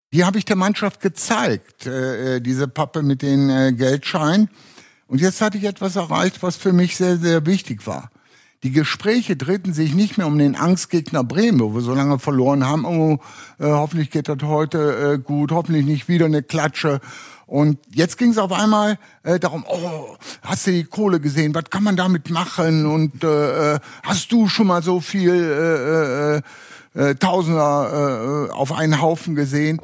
Die habe ich der Mannschaft gezeigt, diese Pappe mit den Geldscheinen. Und jetzt hatte ich etwas erreicht, was für mich sehr, sehr wichtig war. Die Gespräche drehten sich nicht mehr um den Angstgegner Bremen, wo wir so lange verloren haben. Hoffentlich geht das heute gut, hoffentlich nicht wieder eine Klatsche. Und jetzt ging es auf einmal darum, hast du die Kohle gesehen, was kann man damit machen? Und hast du schon mal so viel Tausender auf einen Haufen gesehen?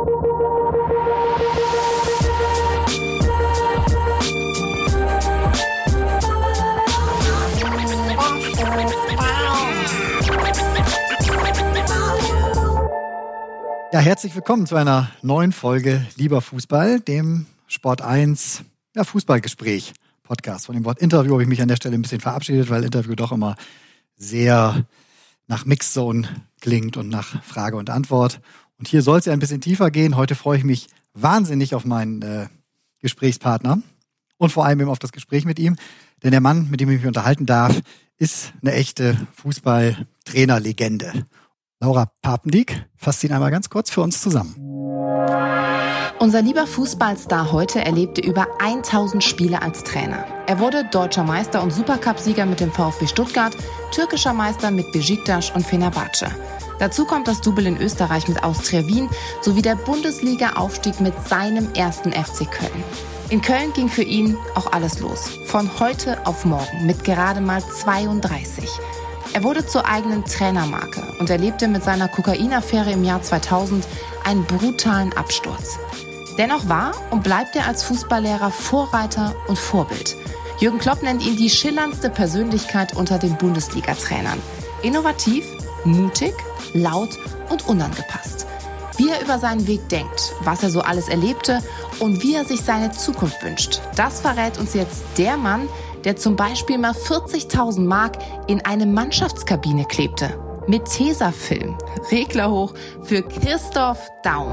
Ja, herzlich willkommen zu einer neuen Folge Lieber Fußball, dem Sport 1 Fußballgespräch Podcast. Von dem Wort Interview habe ich mich an der Stelle ein bisschen verabschiedet, weil Interview doch immer sehr nach Mixzone klingt und nach Frage und Antwort. Und hier soll es ja ein bisschen tiefer gehen. Heute freue ich mich wahnsinnig auf meinen Gesprächspartner und vor allem eben auf das Gespräch mit ihm. Denn der Mann, mit dem ich mich unterhalten darf, ist eine echte Fußballtrainerlegende. Laura Papendiek fasst ihn einmal ganz kurz für uns zusammen. Unser lieber Fußballstar heute erlebte über 1000 Spiele als Trainer. Er wurde deutscher Meister und Supercup-Sieger mit dem VfB Stuttgart, türkischer Meister mit Beşiktaş und Fenerbahçe. Dazu kommt das Double in Österreich mit Austria Wien sowie der Bundesliga-Aufstieg mit seinem ersten FC Köln. In Köln ging für ihn auch alles los. Von heute auf morgen mit gerade mal 32. Er wurde zur eigenen Trainermarke und erlebte mit seiner Kokainaffäre im Jahr 2000 einen brutalen Absturz. Dennoch war und bleibt er als Fußballlehrer Vorreiter und Vorbild. Jürgen Klopp nennt ihn die schillerndste Persönlichkeit unter den Bundesliga-Trainern. Innovativ, mutig, laut und unangepasst. Wie er über seinen Weg denkt, was er so alles erlebte und wie er sich seine Zukunft wünscht, das verrät uns jetzt der Mann, der zum Beispiel mal 40.000 Mark in eine Mannschaftskabine klebte. Mit Tesafilm. Regler hoch für Christoph Daum.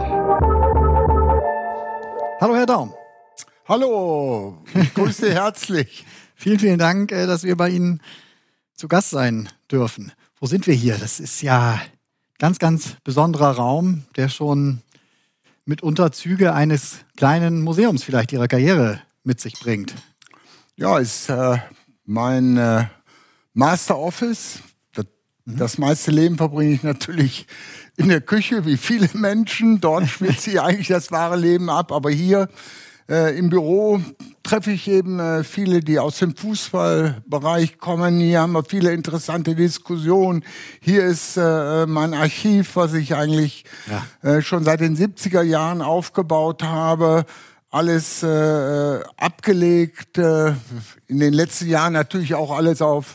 Hallo Herr Daum. Hallo, ich grüße Sie herzlich. Vielen, vielen Dank, dass wir bei Ihnen zu Gast sein dürfen. Wo sind wir hier? Das ist ja ganz, ganz besonderer Raum, der schon mitunter Züge eines kleinen Museums vielleicht Ihrer Karriere mit sich bringt. Ja, ist mein Master Office. Das meiste Leben verbringe ich natürlich in der Küche, wie viele Menschen. Dort spielt sich eigentlich das wahre Leben ab. Aber hier im Büro treffe ich eben viele, die aus dem Fußballbereich kommen. Hier haben wir viele interessante Diskussionen. Hier ist mein Archiv, was ich eigentlich schon seit den 70er Jahren aufgebaut habe. Alles abgelegt, in den letzten Jahren natürlich auch alles auf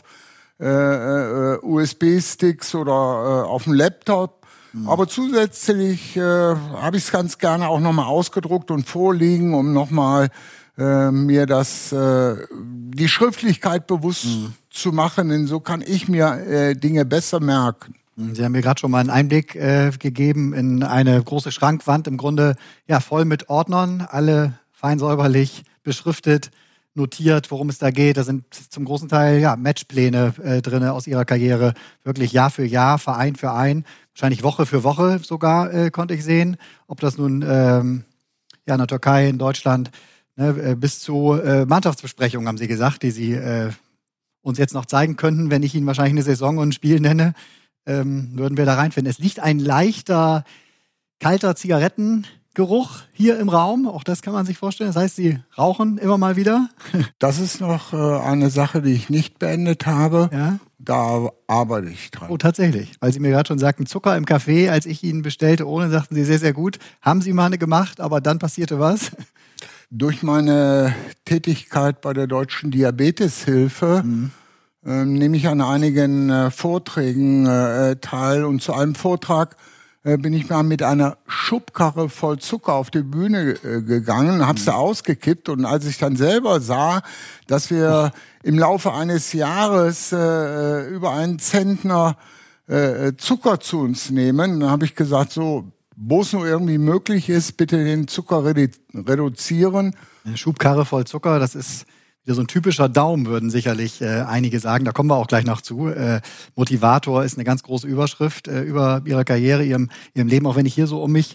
USB-Sticks oder auf dem Laptop. Aber zusätzlich habe ich es ganz gerne auch nochmal ausgedruckt und vorliegen, um nochmal mir die Schriftlichkeit bewusst zu machen. Denn so kann ich mir Dinge besser merken. Sie haben mir gerade schon mal einen Einblick gegeben in eine große Schrankwand, im Grunde voll mit Ordnern, alle fein säuberlich beschriftet, notiert, worum es da geht. Da sind zum großen Teil Matchpläne drin aus Ihrer Karriere, wirklich Jahr für Jahr, Verein für Verein, wahrscheinlich Woche für Woche sogar konnte ich sehen, ob das nun in der Türkei, in Deutschland, bis zu Mannschaftsbesprechungen, haben Sie gesagt, die Sie uns jetzt noch zeigen könnten, wenn ich Ihnen wahrscheinlich eine Saison und ein Spiel nenne. Würden wir da reinfinden. Es liegt ein leichter, kalter Zigarettengeruch hier im Raum. Auch das kann man sich vorstellen. Das heißt, Sie rauchen immer mal wieder. Das ist noch eine Sache, die ich nicht beendet habe. Ja? Da arbeite ich dran. Oh, tatsächlich. Weil Sie mir gerade schon sagten, Zucker im Kaffee, als ich Ihnen bestellte, ohne, sagten Sie sehr, sehr gut. Haben Sie mal eine gemacht, aber dann passierte was? Durch meine Tätigkeit bei der Deutschen Diabeteshilfe nehme ich an einigen Vorträgen teil. Und zu einem Vortrag bin ich mal mit einer Schubkarre voll Zucker auf die Bühne gegangen, habe sie ausgekippt. Und als ich dann selber sah, dass wir im Laufe eines Jahres über einen Zentner Zucker zu uns nehmen, dann habe ich gesagt, so, wo es nur irgendwie möglich ist, bitte den Zucker reduzieren. Eine Schubkarre voll Zucker, das ist wieder so ein typischer Daum, würden sicherlich einige sagen. Da kommen wir auch gleich noch zu. Motivator ist eine ganz große Überschrift über Ihre Karriere, Ihrem Leben. Auch wenn ich hier so um mich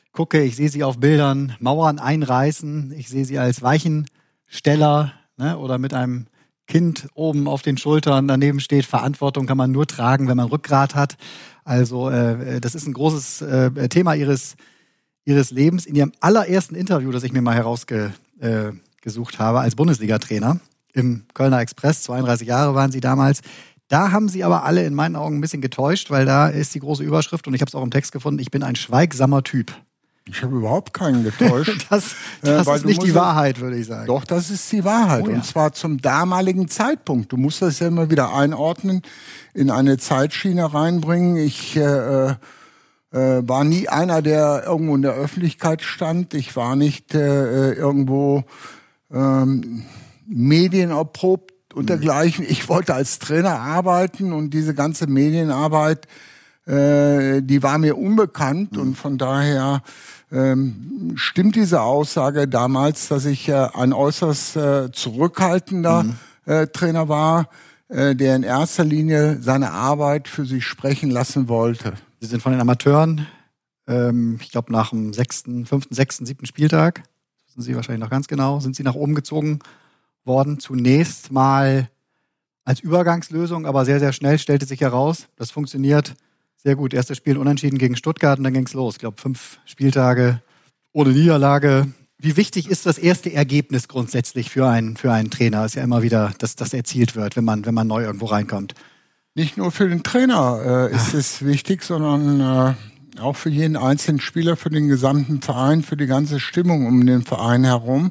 gucke, ich sehe sie auf Bildern Mauern einreißen, ich sehe sie als Weichensteller, ne, oder mit einem Kind oben auf den Schultern, daneben steht, Verantwortung kann man nur tragen, wenn man Rückgrat hat. Also das ist ein großes Thema ihres Lebens. In ihrem allerersten Interview, das ich mir mal herausgesucht habe als Bundesliga-Trainer im Kölner Express, 32 Jahre waren sie damals, da haben sie aber alle in meinen Augen ein bisschen getäuscht, weil da ist die große Überschrift, und ich habe es auch im Text gefunden, ich bin ein schweigsamer Typ. Ich habe überhaupt keinen getäuscht. Das ist nicht die Wahrheit, würde ich sagen. Doch, das ist die Wahrheit. Oh ja. Und zwar zum damaligen Zeitpunkt. Du musst das ja immer wieder einordnen, in eine Zeitschiene reinbringen. Ich war nie einer, der irgendwo in der Öffentlichkeit stand. Ich war nicht irgendwo medienerprobt und dergleichen. Ich wollte als Trainer arbeiten, und diese ganze Medienarbeit, die war mir unbekannt, und von daher stimmt diese Aussage damals, dass ich ein äußerst zurückhaltender Trainer war, der in erster Linie seine Arbeit für sich sprechen lassen wollte. Sie sind von den Amateuren, ich glaube nach dem 5., 6., 7. Spieltag, das wissen Sie wahrscheinlich noch ganz genau, sind Sie nach oben gezogen worden. Zunächst mal als Übergangslösung, aber sehr, sehr schnell stellte sich heraus, das funktioniert sehr gut. Erstes Spiel unentschieden gegen Stuttgart, und dann ging es los. Ich glaube 5 Spieltage ohne Niederlage. Wie wichtig ist das erste Ergebnis grundsätzlich für einen Trainer? Ist ja immer wieder, dass das erzielt wird, wenn man neu irgendwo reinkommt. Nicht nur für den Trainer ist es wichtig, sondern auch für jeden einzelnen Spieler, für den gesamten Verein, für die ganze Stimmung um den Verein herum.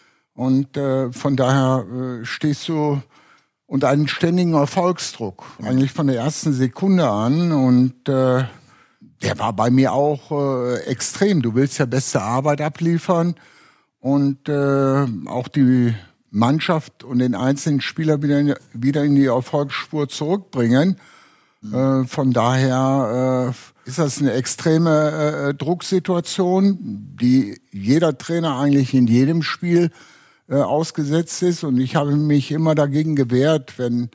Und von daher stehst du unter einem ständigen Erfolgsdruck, eigentlich von der ersten Sekunde an. Und der war bei mir auch extrem. Du willst ja beste Arbeit abliefern und auch die Mannschaft und den einzelnen Spieler wieder in die Erfolgsspur zurückbringen. Von daher ist das eine extreme Drucksituation, die jeder Trainer eigentlich in jedem Spiel ausgesetzt ist. Und ich habe mich immer dagegen gewehrt, wenn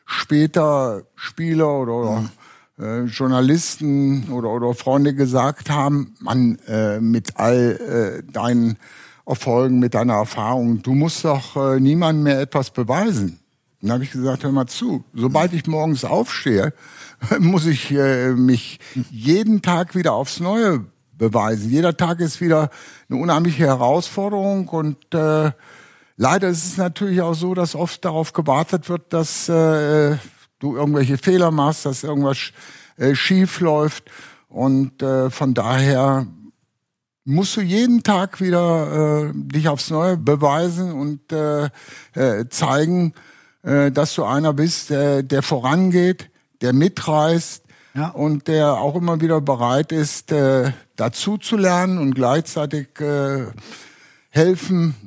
später Spieler oder Journalisten oder Freunde gesagt haben, Mann, mit all deinen Erfolgen, mit deiner Erfahrung, du musst doch niemandem mehr etwas beweisen. Dann habe ich gesagt, hör mal zu, sobald ich morgens aufstehe, muss ich mich jeden Tag wieder aufs Neue beweisen. Jeder Tag ist wieder eine unheimliche Herausforderung, und leider ist es natürlich auch so, dass oft darauf gewartet wird, dass du irgendwelche Fehler machst, dass irgendwas schief läuft, und von daher musst du jeden Tag wieder dich aufs Neue beweisen und zeigen, dass du einer bist, der vorangeht, der mitreißt, ja, und der auch immer wieder bereit ist, dazu zu lernen und gleichzeitig helfen,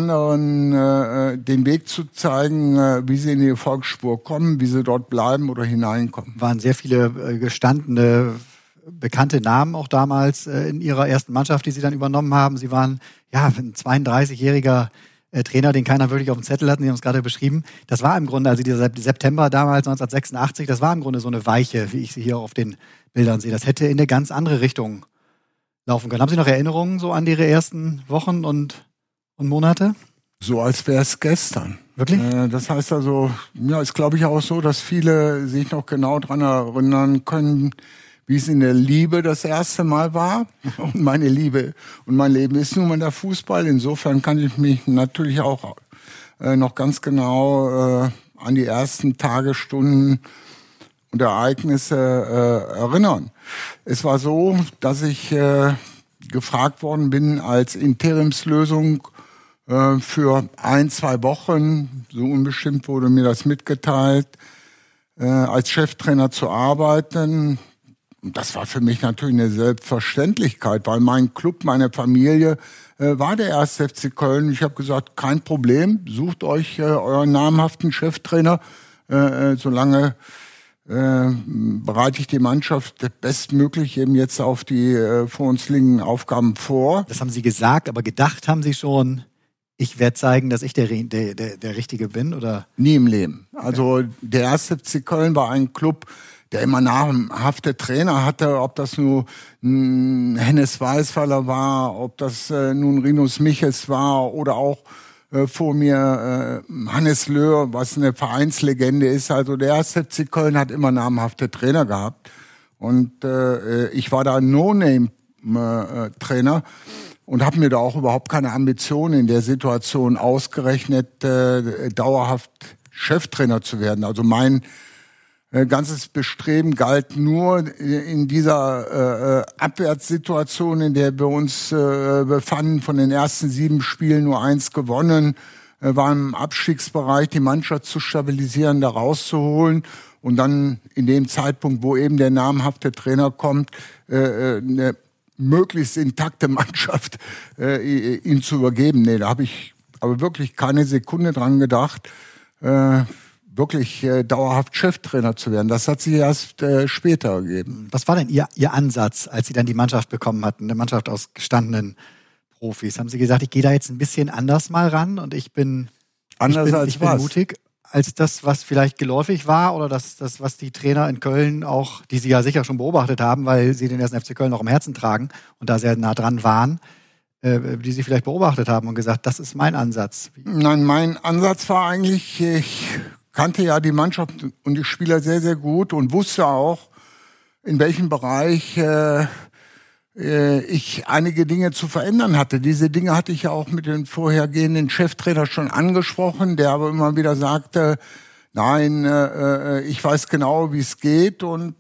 anderen den Weg zu zeigen, wie sie in die Erfolgsspur kommen, wie sie dort bleiben oder hineinkommen. Waren sehr viele gestandene, bekannte Namen auch damals in ihrer ersten Mannschaft, die sie dann übernommen haben. Sie waren ja ein 32-jähriger Trainer, den keiner wirklich auf dem Zettel hat. Sie haben es gerade beschrieben. Das war im Grunde, also dieser September damals 1986, das war im Grunde so eine Weiche, wie ich sie hier auf den Bildern sehe. Das hätte in eine ganz andere Richtung laufen können. Haben Sie noch Erinnerungen so an Ihre ersten Wochen und Monate? So als wäre es gestern. Wirklich? Das heißt also, ja, ist glaube ich auch so, dass viele sich noch genau daran erinnern können, wie es in der Liebe das erste Mal war. Und meine Liebe und mein Leben ist nun mal der Fußball. Insofern kann ich mich natürlich auch noch ganz genau an die ersten Tage, Stunden und Ereignisse erinnern. Es war so, dass ich gefragt worden bin als Interimslösung für 1-2 Wochen, so unbestimmt wurde mir das mitgeteilt, als Cheftrainer zu arbeiten. Und das war für mich natürlich eine Selbstverständlichkeit, weil mein Club, meine Familie war der 1. FC Köln. Ich habe gesagt, kein Problem, sucht euch euren namhaften Cheftrainer, solange bereite ich die Mannschaft bestmöglich eben jetzt auf die vor uns liegenden Aufgaben vor. Das haben Sie gesagt, aber gedacht haben Sie schon, ich werde zeigen, dass ich der Richtige bin, oder? Nie im Leben. Also der 1. FC Köln war ein Club, der immer namhafte Trainer hatte, ob das nur ein Hennes Weißweiler war, ob das nun Rinus Michels war oder auch vor mir Hannes Löhr, was eine Vereinslegende ist. Also der 1. FC Köln hat immer namhafte Trainer gehabt. Und ich war da ein No-Name-Trainer und habe mir da auch überhaupt keine Ambitionen in der Situation ausgerechnet, dauerhaft Cheftrainer zu werden. Also mein ganzes Bestreben galt nur in dieser Abwärtssituation, in der wir uns befanden, von den ersten 7 Spielen nur 1 gewonnen, war im Abstiegsbereich, die Mannschaft zu stabilisieren, da rauszuholen und dann in dem Zeitpunkt, wo eben der namhafte Trainer kommt, eine möglichst intakte Mannschaft ihm zu übergeben. Nee, da habe ich aber wirklich keine Sekunde dran gedacht, wirklich dauerhaft Cheftrainer zu werden. Das hat sich erst später ergeben. Was war denn Ihr Ansatz, als Sie dann die Mannschaft bekommen hatten, eine Mannschaft aus gestandenen Profis? Haben Sie gesagt, ich gehe da jetzt ein bisschen anders mal ran und ich bin mutig als das, was vielleicht geläufig war oder das, was die Trainer in Köln auch, die Sie ja sicher schon beobachtet haben, weil Sie den 1. FC Köln auch im Herzen tragen und da sehr nah dran waren, die Sie vielleicht beobachtet haben und gesagt, das ist mein Ansatz? Nein, mein Ansatz war eigentlich, ich kannte ja die Mannschaft und die Spieler sehr, sehr gut und wusste auch, in welchem Bereich ich einige Dinge zu verändern hatte. Diese Dinge hatte ich ja auch mit den vorhergehenden Cheftrainer schon angesprochen, der aber immer wieder sagte, nein, ich weiß genau, wie es geht und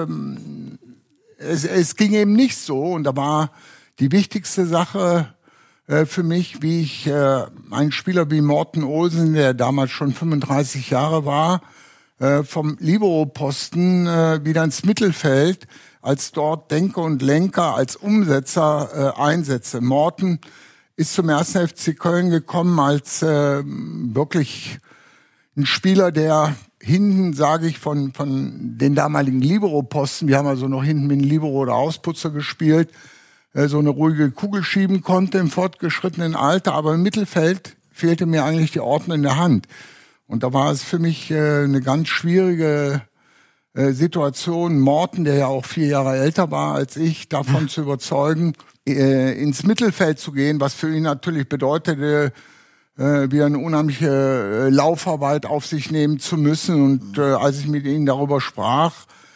es ging eben nicht so. Und da war die wichtigste Sache für mich, wie ich einen Spieler wie Morten Olsen, der damals schon 35 Jahre war, vom Libero-Posten wieder ins Mittelfeld als dort Denker und Lenker, als Umsetzer einsetze. Morten ist zum 1. FC Köln gekommen als wirklich ein Spieler, der hinten, sage ich, von den damaligen Libero-Posten, wir haben also noch hinten mit dem Libero oder Ausputzer gespielt, so eine ruhige Kugel schieben konnte im fortgeschrittenen Alter, aber im Mittelfeld fehlte mir eigentlich die Ordnung in der Hand. Und da war es für mich eine ganz schwierige Situation, Morten, der ja auch 4 Jahre älter war als ich, davon zu überzeugen, ins Mittelfeld zu gehen, was für ihn natürlich bedeutete, wieder eine unheimliche Laufarbeit auf sich nehmen zu müssen. Und als ich mit ihm darüber sprach,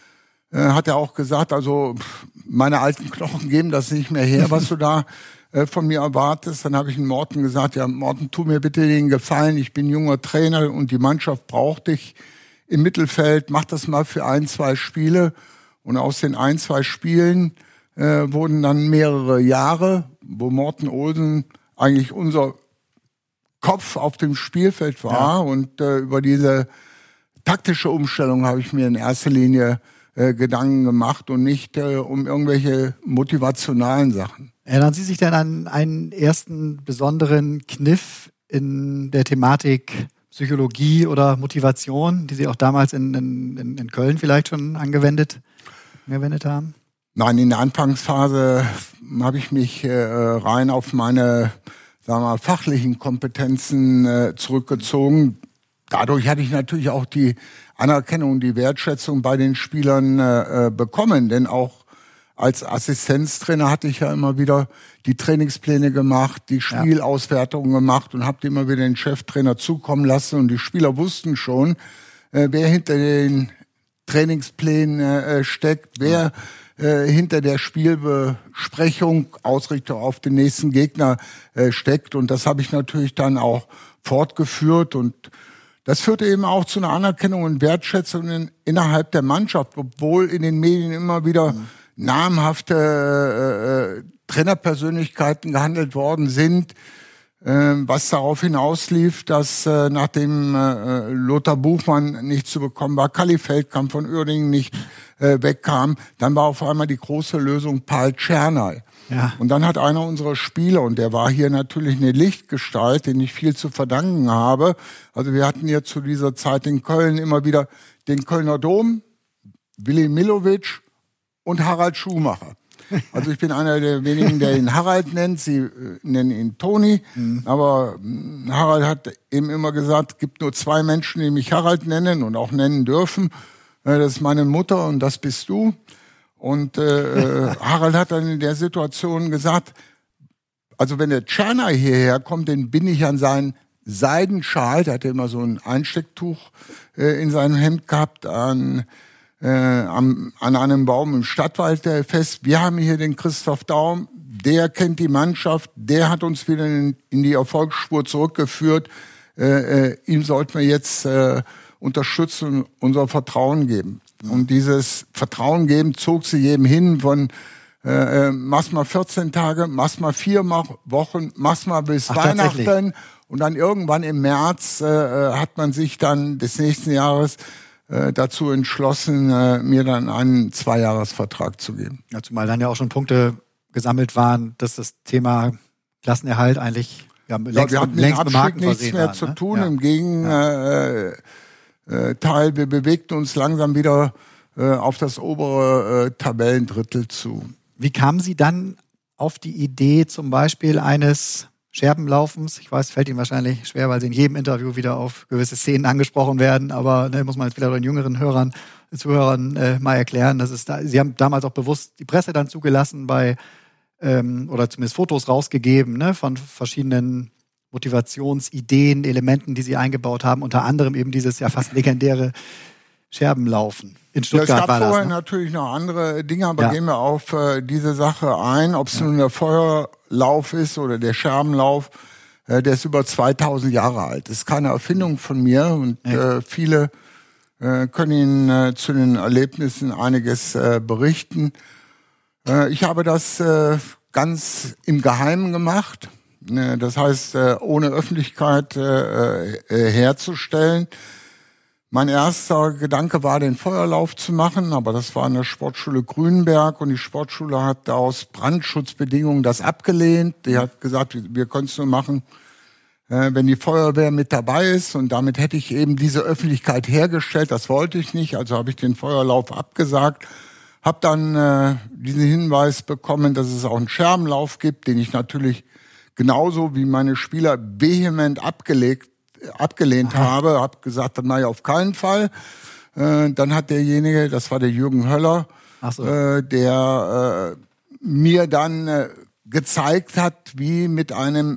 hat er auch gesagt, also meine alten Knochen geben das nicht mehr her, was du da von mir erwartest. Dann habe ich Morten gesagt, ja Morten, tu mir bitte den Gefallen, ich bin junger Trainer und die Mannschaft braucht dich im Mittelfeld, mach das mal für 1, 2 Spiele. Und aus den 1, 2 Spielen wurden dann mehrere Jahre, wo Morten Olsen eigentlich unser Kopf auf dem Spielfeld war. Ja. Und über diese taktische Umstellung habe ich mir in erster Linie Gedanken gemacht und nicht um irgendwelche motivationalen Sachen. Erinnern Sie sich denn an einen ersten besonderen Kniff in der Thematik Psychologie oder Motivation, die Sie auch damals in Köln vielleicht schon angewendet haben? Nein, in der Anfangsphase habe ich mich rein auf meine, sagen wir mal, fachlichen Kompetenzen zurückgezogen. Dadurch hatte ich natürlich auch die Anerkennung, die Wertschätzung bei den Spielern bekommen, denn auch als Assistenztrainer hatte ich ja immer wieder die Trainingspläne gemacht, die Spielauswertungen gemacht und habe die immer wieder den Cheftrainer zukommen lassen. Und die Spieler wussten schon, wer hinter den Trainingsplänen steckt, wer hinter der Spielbesprechung, Ausrichtung auf den nächsten Gegner steckt. Und das habe ich natürlich dann auch fortgeführt. Und das führte eben auch zu einer Anerkennung und Wertschätzung innerhalb der Mannschaft, obwohl in den Medien immer wieder namhafte Trainerpersönlichkeiten gehandelt worden sind, was darauf hinauslief, dass nachdem Lothar Buchmann nicht zu bekommen war, Kalli Feldkamp von Uerdingen nicht wegkam, dann war auf einmal die große Lösung Paul Czernay. Ja. Und dann hat einer unserer Spieler, und der war hier natürlich eine Lichtgestalt, den ich viel zu verdanken habe, also wir hatten hier zu dieser Zeit in Köln immer wieder den Kölner Dom, Willi Milovic und Harald Schumacher. Also ich bin einer der wenigen, der ihn Harald nennt. Sie nennen ihn Toni. Aber Harald hat eben immer gesagt, es gibt nur 2 Menschen, die mich Harald nennen und auch nennen dürfen. das ist meine Mutter und das bist du. Und Harald hat dann in der Situation gesagt, also wenn der Tscherner hierher kommt, dann bin ich an seinen Seidenschal, der hatte immer so ein Einstecktuch in seinem Hemd gehabt, an einem Baum im Stadtwald fest. Wir haben hier den Christoph Daum, der kennt die Mannschaft, der hat uns wieder in die Erfolgsspur zurückgeführt. Ihm sollten wir jetzt unterstützen und unser Vertrauen geben. Und dieses Vertrauen geben zog sie jedem hin von mach's mal 14 Tage, mach's mal 4 Wochen, mach's mal bis Weihnachten. Und dann irgendwann im März hat man sich dann des nächsten Jahres dazu entschlossen, mir dann einen 2-Jahres-Vertrag zu geben. Ja, zumal dann ja auch schon Punkte gesammelt waren, dass das Thema Klassenerhalt eigentlich längst mit Marken nichts mehr zu tun. Ja. Im Gegenteil, wir bewegten uns langsam wieder auf das obere Tabellendrittel zu. Wie kamen Sie dann auf die Idee zum Beispiel eines Scherbenlaufens? Ich weiß, fällt Ihnen wahrscheinlich schwer, weil Sie in jedem Interview wieder auf gewisse Szenen angesprochen werden, aber muss man jetzt wieder den jüngeren Zuhörern mal erklären, dass Sie haben damals auch bewusst die Presse dann zugelassen oder zumindest Fotos rausgegeben, von verschiedenen Motivationsideen, Elementen, die Sie eingebaut haben, unter anderem eben dieses ja fast legendäre Scherbenlaufen. In Stuttgart war das. Es gab vorher natürlich noch andere Dinge, aber gehen wir auf diese Sache ein, ob es nun der Feuerlauf ist oder der Scherbenlauf, der ist über 2000 Jahre alt. Das ist keine Erfindung von mir und viele können Ihnen zu den Erlebnissen einiges berichten. Ich habe das ganz im Geheimen gemacht, das heißt ohne Öffentlichkeit herzustellen. Mein erster Gedanke war, den Feuerlauf zu machen, aber das war in der Sportschule Grünberg und die Sportschule hat aus Brandschutzbedingungen das abgelehnt. Die hat gesagt, wir können es nur machen, wenn die Feuerwehr mit dabei ist, und damit hätte ich eben diese Öffentlichkeit hergestellt. Das wollte ich nicht, also habe ich den Feuerlauf abgesagt. Habe dann diesen Hinweis bekommen, dass es auch einen Scherbenlauf gibt, den ich natürlich genauso wie meine Spieler vehement abgelehnt habe. Habe gesagt, nein, auf keinen Fall. Dann hat derjenige, das war der Jürgen Höller, der mir dann gezeigt hat, wie mit einem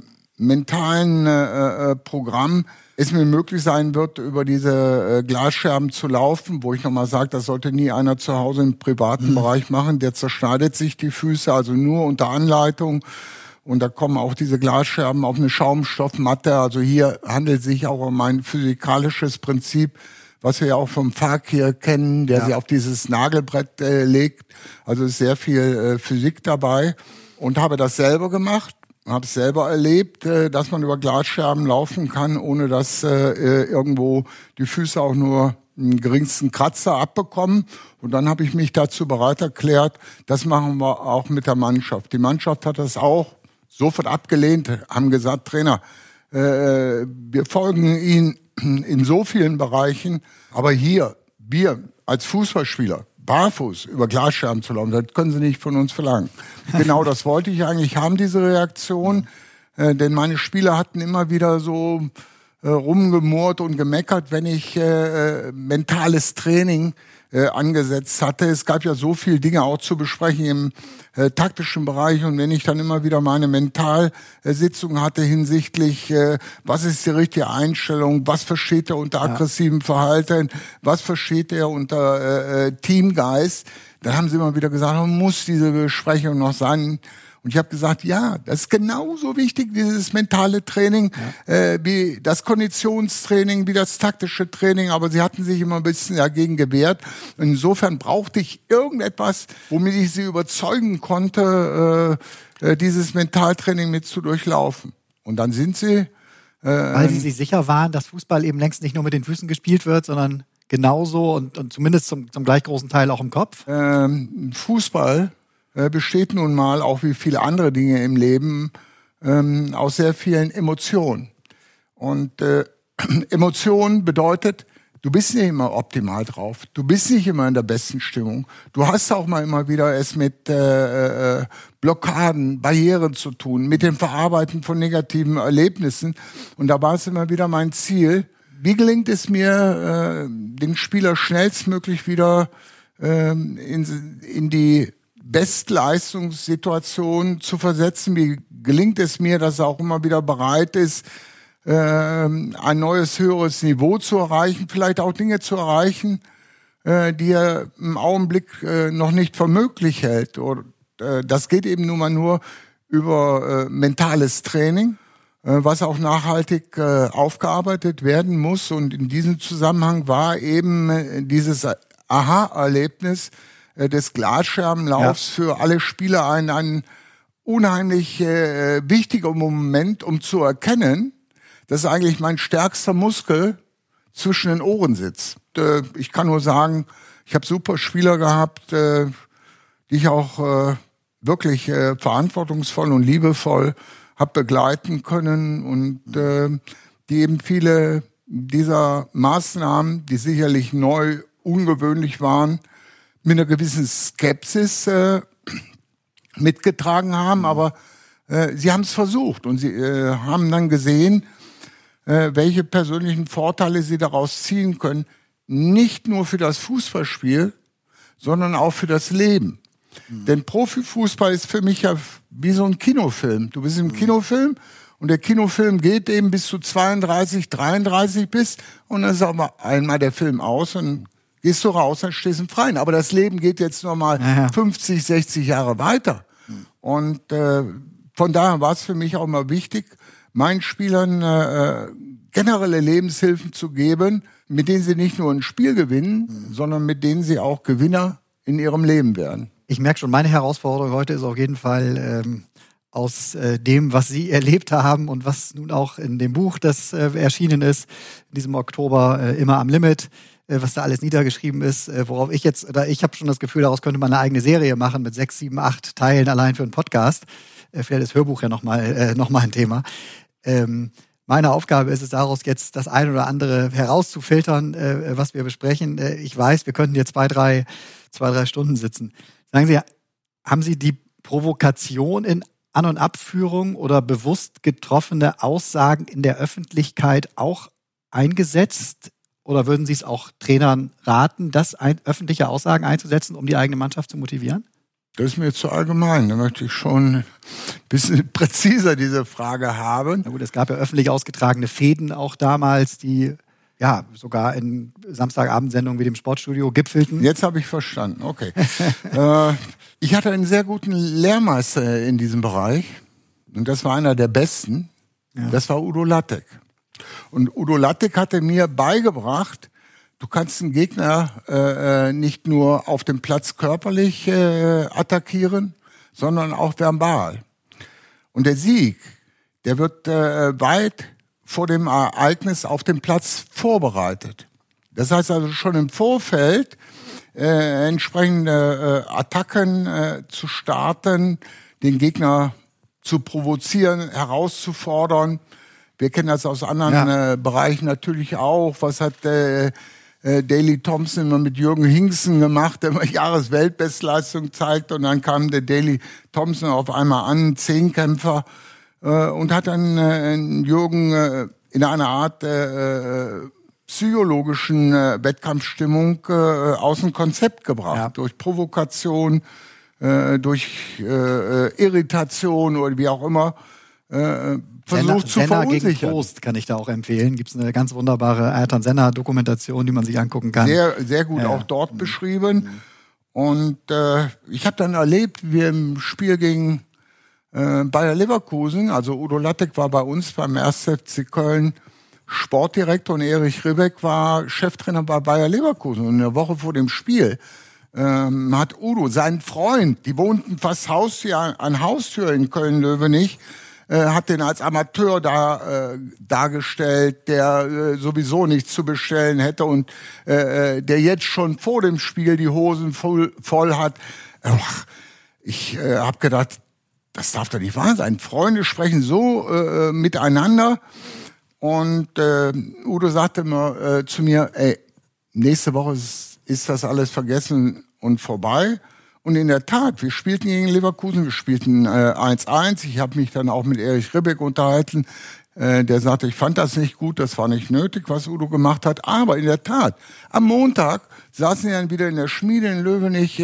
mentalen Programm es mir möglich sein wird, über diese Glasscherben zu laufen, wo ich nochmal sage, das sollte nie einer zu Hause im privaten Bereich machen, der zerschneidet sich die Füße, also nur unter Anleitung. Und da kommen auch diese Glasscherben auf eine Schaumstoffmatte. Also hier handelt es sich auch um ein physikalisches Prinzip, was wir ja auch vom Fakir kennen, der sich auf dieses Nagelbrett legt. Also ist sehr viel Physik dabei. Und habe das selber gemacht, habe es selber erlebt, dass man über Glasscherben laufen kann, ohne dass irgendwo die Füße auch nur einen geringsten Kratzer abbekommen. Und dann habe ich mich dazu bereit erklärt, das machen wir auch mit der Mannschaft. Die Mannschaft hat das auch sofort abgelehnt, haben gesagt, Trainer, wir folgen Ihnen in so vielen Bereichen, aber hier, wir als Fußballspieler, barfuß über Glasscherben zu laufen, das können Sie nicht von uns verlangen. Genau das wollte ich eigentlich haben, diese Reaktion, denn meine Spieler hatten immer wieder so rumgemurrt und gemeckert, wenn ich mentales Training angesetzt hatte. Es gab ja so viele Dinge auch zu besprechen im taktischen Bereich, und wenn ich dann immer wieder meine Mentalsitzung hatte hinsichtlich, was ist die richtige Einstellung, was versteht er unter aggressivem Verhalten, was versteht er unter Teamgeist, dann haben sie immer wieder gesagt, muss diese Besprechung noch sein. Und ich habe gesagt, ja, das ist genauso wichtig wie dieses mentale Training, wie das Konditionstraining, wie das taktische Training. Aber sie hatten sich immer ein bisschen dagegen gewehrt. Insofern brauchte ich irgendetwas, womit ich sie überzeugen konnte, dieses Mentaltraining mit zu durchlaufen. Und dann sind sie... Weil sie sich sicher waren, dass Fußball eben längst nicht nur mit den Füßen gespielt wird, sondern genauso und zumindest zum gleich großen Teil auch im Kopf? Fußball besteht nun mal, auch wie viele andere Dinge im Leben, aus sehr vielen Emotionen. Und Emotionen bedeutet, du bist nicht immer optimal drauf, du bist nicht immer in der besten Stimmung. Du hast auch mal immer wieder es mit Blockaden, Barrieren zu tun, mit dem Verarbeiten von negativen Erlebnissen. Und da war es immer wieder mein Ziel, Wie gelingt es mir, den Spieler schnellstmöglich wieder in die Bestleistungssituation zu versetzen? Wie gelingt es mir, dass er auch immer wieder bereit ist, ein neues, höheres Niveau zu erreichen, vielleicht auch Dinge zu erreichen, die er im Augenblick noch nicht für möglich hält? Oder, das geht eben nun mal nur über mentales Training, was auch nachhaltig aufgearbeitet werden muss. Und in diesem Zusammenhang war eben dieses Aha-Erlebnis des Glasscherbenlaufs für alle Spieler ein unheimlich wichtiger Moment, um zu erkennen, dass eigentlich mein stärkster Muskel zwischen den Ohren sitzt. Ich kann nur sagen, ich habe super Spieler gehabt, die ich auch wirklich verantwortungsvoll und liebevoll habe begleiten können und die eben viele dieser Maßnahmen, die sicherlich neu, ungewöhnlich waren, mit einer gewissen Skepsis mitgetragen haben, aber sie haben es versucht und sie haben dann gesehen, welche persönlichen Vorteile sie daraus ziehen können, nicht nur für das Fußballspiel, sondern auch für das Leben. Denn Profifußball ist für mich ja wie so ein Kinofilm. Du bist im Kinofilm und der Kinofilm geht eben bis du 32, 33 bist und dann ist auch einmal der Film aus und gehst du raus, dann stehst du im Freien. Aber das Leben geht jetzt nochmal 50, 60 Jahre weiter. Und von daher war es für mich auch immer wichtig, meinen Spielern generelle Lebenshilfen zu geben, mit denen sie nicht nur ein Spiel gewinnen, sondern mit denen sie auch Gewinner in ihrem Leben werden. Ich merke schon, meine Herausforderung heute ist auf jeden Fall aus dem, was Sie erlebt haben und was nun auch in dem Buch, das erschienen ist, in diesem Oktober, immer am Limit, was da alles niedergeschrieben ist, worauf ich habe schon das Gefühl, daraus könnte man eine eigene Serie machen mit 6, 7, 8 Teilen allein für einen Podcast. Vielleicht ist Hörbuch ja noch mal ein Thema. Meine Aufgabe ist es, daraus jetzt das ein oder andere herauszufiltern, was wir besprechen. Ich weiß, wir könnten jetzt zwei, drei Stunden sitzen. Sagen Sie, haben Sie die Provokation in An- und Abführung oder bewusst getroffene Aussagen in der Öffentlichkeit auch eingesetzt? Oder würden Sie es auch Trainern raten, öffentliche Aussagen einzusetzen, um die eigene Mannschaft zu motivieren? Das ist mir zu allgemein. Da möchte ich schon ein bisschen präziser diese Frage haben. Na gut, es gab ja öffentlich ausgetragene Fehden auch damals, die ja sogar in Samstagabendsendungen wie dem Sportstudio gipfelten. Jetzt habe ich verstanden, okay. Ich hatte einen sehr guten Lehrmeister in diesem Bereich und das war einer der besten. Ja. Das war Udo Lattek. Und Udo Lattek hatte mir beigebracht, du kannst einen Gegner nicht nur auf dem Platz körperlich attackieren, sondern auch verbal. Und der Sieg, der wird weit vor dem Ereignis auf dem Platz vorbereitet. Das heißt also schon im Vorfeld entsprechende Attacken zu starten, den Gegner zu provozieren, herauszufordern. Wir kennen das aus anderen Bereichen natürlich auch. Was hat Daley Thompson immer mit Jürgen Hingsten gemacht, der immer Jahresweltbestleistung zeigt und dann kam der Daley Thompson auf einmal an, Zehnkämpfer, und hat dann Jürgen in einer Art psychologischen Wettkampfstimmung aus dem Konzept gebracht, durch Provokation, durch Irritation oder wie auch immer, versucht zu verunsichern. Gegen Prost kann ich da auch empfehlen. Gibt es eine ganz wunderbare Ayrton Senna-Dokumentation, die man sich angucken kann. Sehr, sehr gut auch dort beschrieben. Und ich habe dann erlebt, wie im Spiel gegen Bayer Leverkusen, also Udo Lattek war bei uns beim 1. FC Köln Sportdirektor und Erich Ribbeck war Cheftrainer bei Bayer Leverkusen. Und eine Woche vor dem Spiel hat Udo, sein Freund, die wohnten fast Haustür an Haustür in Köln-Löwenich, hat den als Amateur dargestellt, der sowieso nichts zu bestellen hätte und der jetzt schon vor dem Spiel die Hosen voll hat. Ich habe gedacht, das darf doch nicht wahr sein. Freunde sprechen so miteinander. Und Udo sagte immer zu mir, ey, nächste Woche ist das alles vergessen und vorbei. Und in der Tat, wir spielten gegen Leverkusen, wir spielten 1-1. Ich habe mich dann auch mit Erich Ribbeck unterhalten. der sagte, ich fand das nicht gut, das war nicht nötig, was Udo gemacht hat. Aber in der Tat, am Montag saßen die dann wieder in der Schmiede in Löwenich,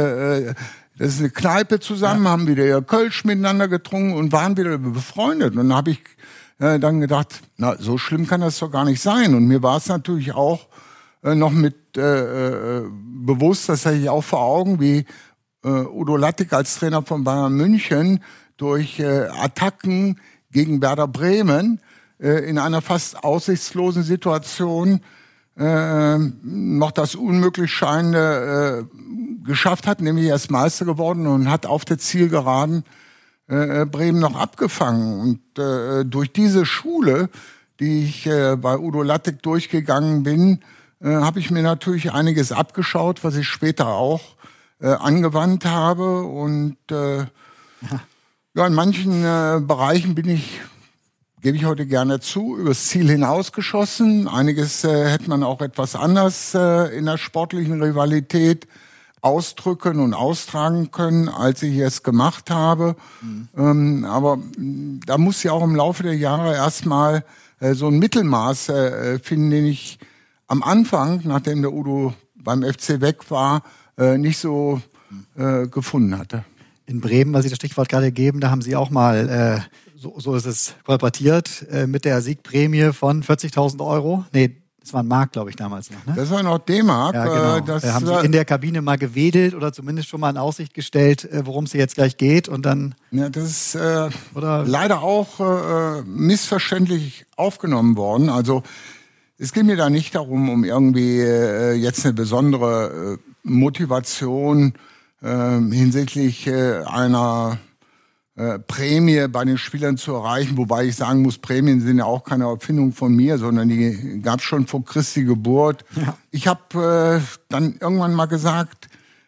das ist eine Kneipe zusammen, haben wieder ihr Kölsch miteinander getrunken und waren wieder befreundet. Und dann habe ich dann gedacht, na, so schlimm kann das doch gar nicht sein. Und mir war es natürlich auch noch mit bewusst, das hatte ich auch vor Augen, wie Udo Lattek als Trainer von Bayern München durch Attacken gegen Werder Bremen in einer fast aussichtslosen Situation noch das unmöglich Scheinende geschafft hat, nämlich er ist Meister geworden und hat auf der Zielgeraden Bremen noch abgefangen. Und durch diese Schule, die ich bei Udo Lattek durchgegangen bin, habe ich mir natürlich einiges abgeschaut, was ich später auch angewandt habe. Und ja, in manchen Bereichen gebe ich heute gerne zu, übers Ziel hinausgeschossen. Einiges hätte man auch etwas anders in der sportlichen Rivalität ausdrücken und austragen können, als ich es gemacht habe. Aber da muss ja auch im Laufe der Jahre erstmal so ein Mittelmaß finden, den ich am Anfang, nachdem der Udo beim FC weg war, nicht so gefunden hatte. In Bremen, weil Sie das Stichwort gerade geben, da haben Sie auch mal, so ist es kolportiert, mit der Siegprämie von 40.000 Euro. Nee, das war ein Mark, glaube ich, damals noch. Ne? Das war noch D-Mark. Ja, genau. Haben Sie in der Kabine mal gewedelt oder zumindest schon mal in Aussicht gestellt, worum es jetzt gleich geht und dann... Ja, das ist leider auch missverständlich aufgenommen worden. Also es geht mir da nicht darum, um irgendwie jetzt eine besondere Motivation hinsichtlich einer Prämie bei den Spielern zu erreichen, wobei ich sagen muss, Prämien sind ja auch keine Erfindung von mir, sondern die gab es schon vor Christi Geburt. Ja. Ich habe dann irgendwann mal gesagt,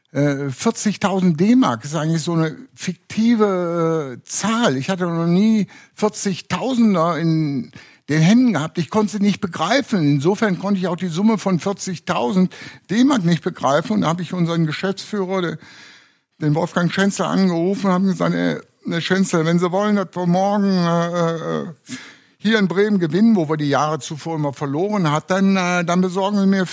40.000 D-Mark ist eigentlich so eine fiktive Zahl. Ich hatte noch nie 40.000er in den Händen gehabt. Ich konnte sie nicht begreifen. Insofern konnte ich auch die Summe von 40.000 D-Mark nicht begreifen. Und da habe ich unseren Geschäftsführer, den Wolfgang Schänzler, angerufen und habe gesagt, Herr Schänzler, wenn Sie wollen, dass wir morgen hier in Bremen gewinnen, wo wir die Jahre zuvor immer verloren hatten, dann besorgen Sie mir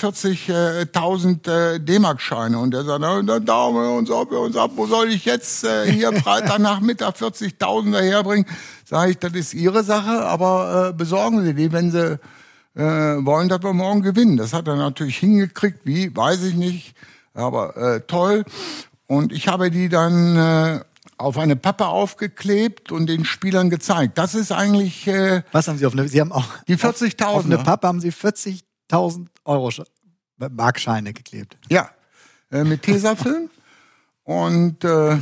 40.000 D-Mark-Scheine. Und er sagt, dann dauern wir uns ab. Wo soll ich jetzt hier Freitagnachmittag 40.000 daherbringen? Sage ich, das ist Ihre Sache, aber besorgen Sie die, wenn Sie wollen, dass wir morgen gewinnen. Das hat er natürlich hingekriegt. Wie, weiß ich nicht. Aber toll. Und ich habe die dann auf eine Pappe aufgeklebt und den Spielern gezeigt. Das ist eigentlich... Was haben Sie Sie haben auch... Die 40.000. Auf eine Pappe haben Sie 40.000 Euro Markscheine geklebt. Ja, mit Tesafilm. Und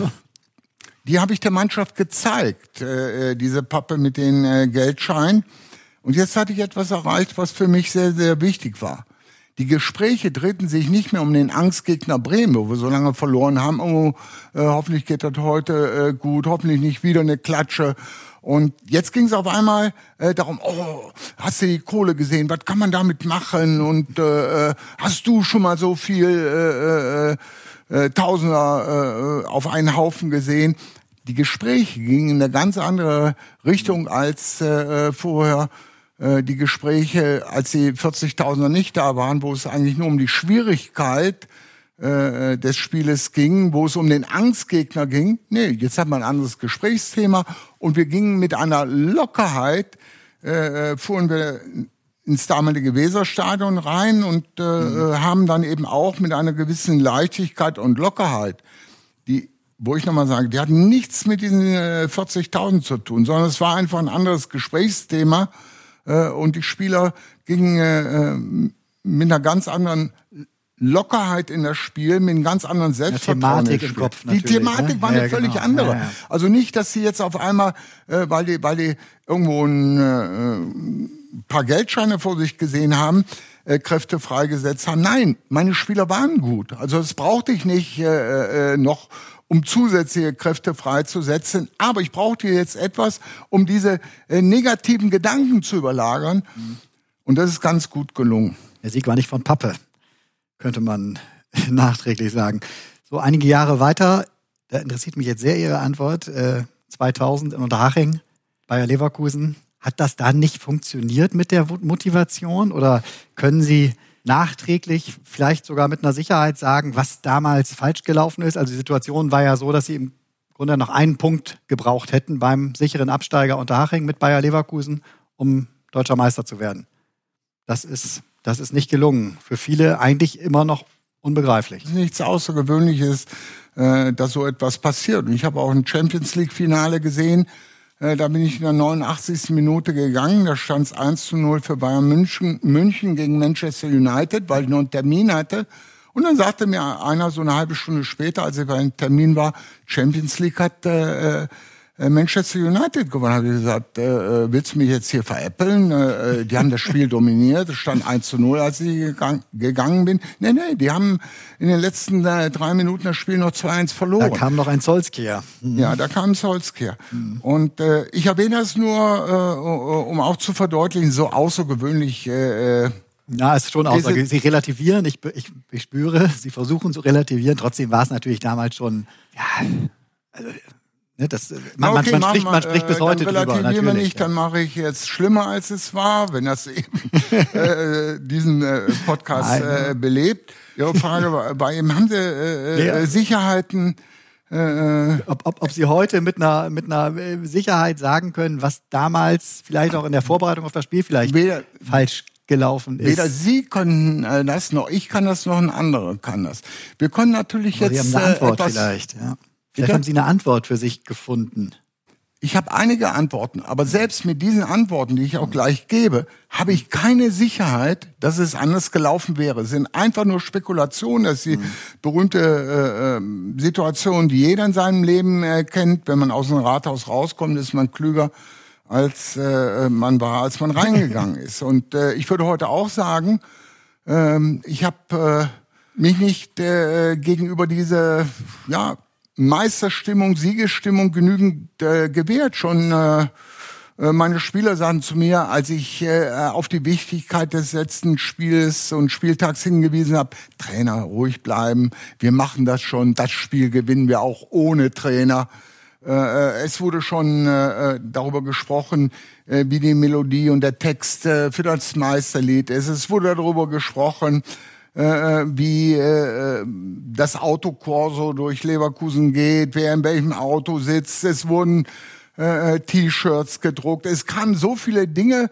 die habe ich der Mannschaft gezeigt, diese Pappe mit den Geldscheinen. Und jetzt hatte ich etwas erreicht, was für mich sehr, sehr wichtig war. Die Gespräche drehten sich nicht mehr um den Angstgegner Bremen, wo wir so lange verloren haben. Oh, hoffentlich geht das heute gut, hoffentlich nicht wieder eine Klatsche. Und jetzt ging es auf einmal darum, oh, hast du die Kohle gesehen, was kann man damit machen? Und hast du schon mal so viel Tausender auf einen Haufen gesehen? Die Gespräche gingen in eine ganz andere Richtung als vorher. Die Gespräche, als die 40.000er nicht da waren, wo es eigentlich nur um die Schwierigkeit des Spieles ging, wo es um den Angstgegner ging. Nee, jetzt hat man ein anderes Gesprächsthema und wir gingen mit einer Lockerheit, fuhren wir ins damalige Weserstadion rein und haben dann eben auch mit einer gewissen Leichtigkeit und Lockerheit, wo ich nochmal sage, die hatten nichts mit diesen 40.000 zu tun, sondern es war einfach ein anderes Gesprächsthema. Und die Spieler gingen mit einer ganz anderen Lockerheit in das Spiel, mit einem ganz anderen Selbstvertrauen. Thematik im Kopf die Thematik war eine völlig andere. Ja. Also nicht, dass sie jetzt auf einmal, weil die irgendwo ein paar Geldscheine vor sich gesehen haben, Kräfte freigesetzt haben. Nein, meine Spieler waren gut. Also das brauchte ich nicht noch, um zusätzliche Kräfte freizusetzen. Aber ich brauchte jetzt etwas, um diese negativen Gedanken zu überlagern. Und das ist ganz gut gelungen. Der Sieg war nicht von Pappe, könnte man nachträglich sagen. So einige Jahre weiter, da interessiert mich jetzt sehr Ihre Antwort. 2000 in Unterhaching, Bayer Leverkusen, Hat das da nicht funktioniert mit der Motivation? Oder können Sie nachträglich vielleicht sogar mit einer Sicherheit sagen, was damals falsch gelaufen ist? Also die Situation war ja so, dass Sie im Grunde noch einen Punkt gebraucht hätten beim sicheren Absteiger Unterhaching mit Bayer Leverkusen, um deutscher Meister zu werden. Das ist nicht gelungen. Für viele eigentlich immer noch unbegreiflich. Es ist nichts Außergewöhnliches, dass so etwas passiert. Und ich habe auch ein Champions-League-Finale gesehen. Da bin ich in der 89. Minute gegangen. Da stand es 1:0 für Bayern München gegen Manchester United, weil ich noch einen Termin hatte. Und dann sagte mir einer so eine halbe Stunde später, als ich bei einem Termin war, Champions League hat Manchester United gewonnen. Habe ich gesagt, willst du mich jetzt hier veräppeln? Die haben das Spiel dominiert. Es stand 1:0, als ich gegangen bin. Nee, die haben in den letzten 3 Minuten das Spiel noch 2:1 verloren. Da kam noch ein Solskjaer. Ja, da kam Solskjaer. Und ich erwähne das nur, um auch zu verdeutlichen, so außergewöhnlich. Ja, es ist schon außergewöhnlich. Sie relativieren, ich spüre, Sie versuchen zu relativieren. Trotzdem war es natürlich damals schon, ja, also, ne, man spricht bis heute drüber. Relativieren wir nicht, dann mache ich jetzt schlimmer, als es war, wenn das eben diesen Podcast belebt. Ihre Frage war, bei ihm haben Sie Sicherheiten. Ob Sie heute mit einer Sicherheit sagen können, was damals vielleicht auch in der Vorbereitung auf das Spiel vielleicht falsch gelaufen ist. Weder Sie können das, noch ich kann das, noch ein anderer kann das. Wir können natürlich aber jetzt Sie haben eine Antwort vielleicht. Ja. Vielleicht haben Sie eine Antwort für sich gefunden. Ich habe einige Antworten, aber selbst mit diesen Antworten, die ich auch gleich gebe, habe ich keine Sicherheit, dass es anders gelaufen wäre. Es sind einfach nur Spekulationen, dass die berühmte Situation, die jeder in seinem Leben kennt, wenn man aus dem Rathaus rauskommt, ist man klüger als man war, als man reingegangen ist. Und ich würde heute auch sagen, ich habe mich nicht gegenüber diese Meisterstimmung, Siegesstimmung genügend gewehrt. Schon meine Spieler sagten zu mir, als ich auf die Wichtigkeit des letzten Spiels und Spieltags hingewiesen habe, Trainer, ruhig bleiben, wir machen das schon, das Spiel gewinnen wir auch ohne Trainer. Es wurde schon darüber gesprochen, wie die Melodie und der Text für das Meisterlied ist. Es wurde darüber gesprochen, wie das Autokorso durch Leverkusen geht, wer in welchem Auto sitzt. Es wurden T-Shirts gedruckt. Es kamen so viele Dinge,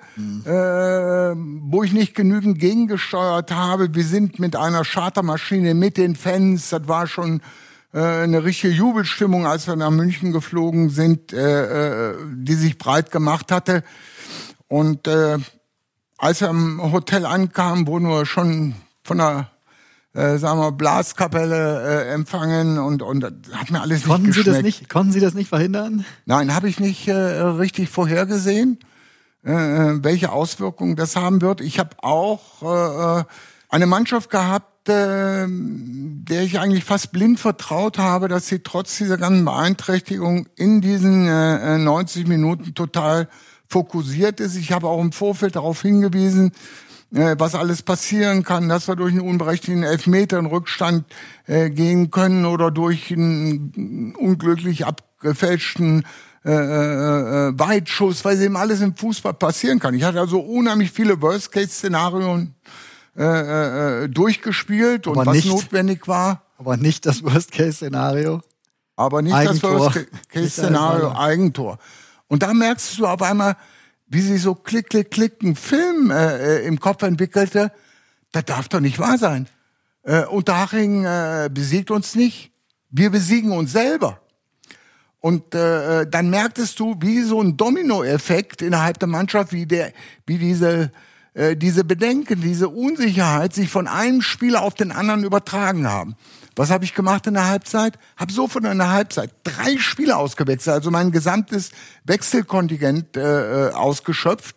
wo ich nicht genügend gegengesteuert habe. Wir sind mit einer Chartermaschine mit den Fans, das war schon eine richtige Jubelstimmung, als wir nach München geflogen sind, die sich breit gemacht hatte. Und als wir im Hotel ankamen, wurden wir schon von der Blaskapelle empfangen und hat mir alles nicht geschmeckt. Konnten Sie das nicht verhindern? Nein, habe ich nicht richtig vorhergesehen, welche Auswirkungen das haben wird. Ich habe auch eine Mannschaft gehabt, der ich eigentlich fast blind vertraut habe, dass sie trotz dieser ganzen Beeinträchtigung in diesen 90 Minuten total fokussiert ist. Ich habe auch im Vorfeld darauf hingewiesen, was alles passieren kann, dass wir durch einen unberechtigten Elfmeter in Rückstand gehen können oder durch einen unglücklich abgefälschten Weitschuss, weil eben alles im Fußball passieren kann. Ich hatte also unheimlich viele Worst-Case-Szenarien durchgespielt und was notwendig war. Aber nicht das Worst-Case-Szenario. Aber nicht Eigentor. Das Worst-Case-Szenario, Eigentor. Und da merkst du auf einmal, wie sie so klick, klick, klick einen Film im Kopf entwickelte. Das darf doch nicht wahr sein. Unterhaching besiegt uns nicht. Wir besiegen uns selber. Und dann merktest du, wie so ein Dominoeffekt innerhalb der Mannschaft, wie diese Bedenken, diese Unsicherheit sich von einem Spieler auf den anderen übertragen haben. Was habe ich gemacht in der Halbzeit? Habe sofort in der Halbzeit 3 Spieler ausgewechselt, also mein gesamtes Wechselkontingent ausgeschöpft,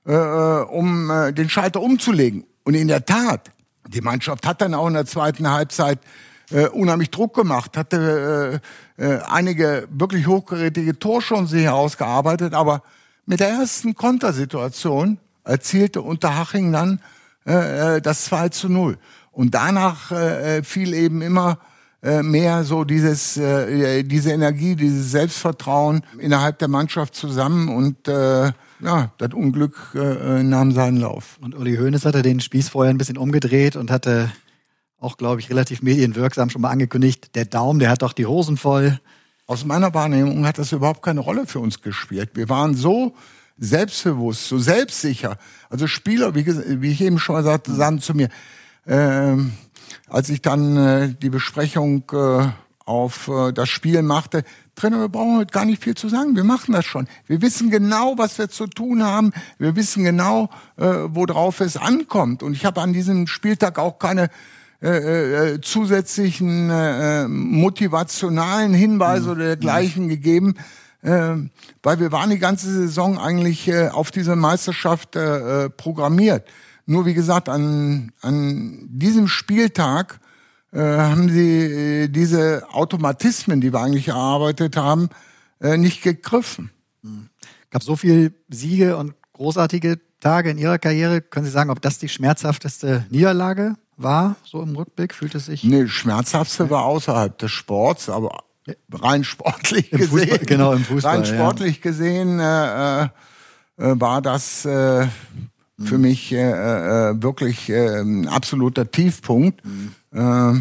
um den Schalter umzulegen. Und in der Tat, die Mannschaft hat dann auch in der zweiten Halbzeit unheimlich Druck gemacht, hatte einige wirklich hochkarätige Torchancen herausgearbeitet, aber mit der ersten Kontersituation erzielte Unterhaching dann das 2:0. Und danach fiel eben immer mehr so diese Energie, dieses Selbstvertrauen innerhalb der Mannschaft zusammen. Und ja, das Unglück nahm seinen Lauf. Und Uli Hoeneß hatte den Spieß vorher ein bisschen umgedreht und hatte auch, glaube ich, relativ medienwirksam schon mal angekündigt, der Daum, der hat doch die Hosen voll. Aus meiner Wahrnehmung hat das überhaupt keine Rolle für uns gespielt. Wir waren so selbstbewusst, so selbstsicher. Also Spieler, wie ich eben schon mal sagte, sagen zu mir, als ich dann die Besprechung auf das Spiel machte, Trainer, wir brauchen heute gar nicht viel zu sagen, wir machen das schon. Wir wissen genau, was wir zu tun haben, wir wissen genau, worauf es ankommt. Und ich habe an diesem Spieltag auch keine zusätzlichen motivationalen Hinweise oder dergleichen gegeben, weil wir waren die ganze Saison eigentlich auf diese Meisterschaft programmiert. Nur wie gesagt, an diesem Spieltag haben sie diese Automatismen, die wir eigentlich erarbeitet haben, nicht gegriffen. Gab so viel Siege und großartige Tage in Ihrer Karriere. Können Sie sagen, ob das die schmerzhafteste Niederlage war, so im Rückblick? Fühlt es sich? Nee, schmerzhaftste war außerhalb des Sports, aber rein sportlich gesehen. Fußball, genau, im Fußball. Rein sportlich gesehen war das für mich wirklich ein absoluter Tiefpunkt. Ja,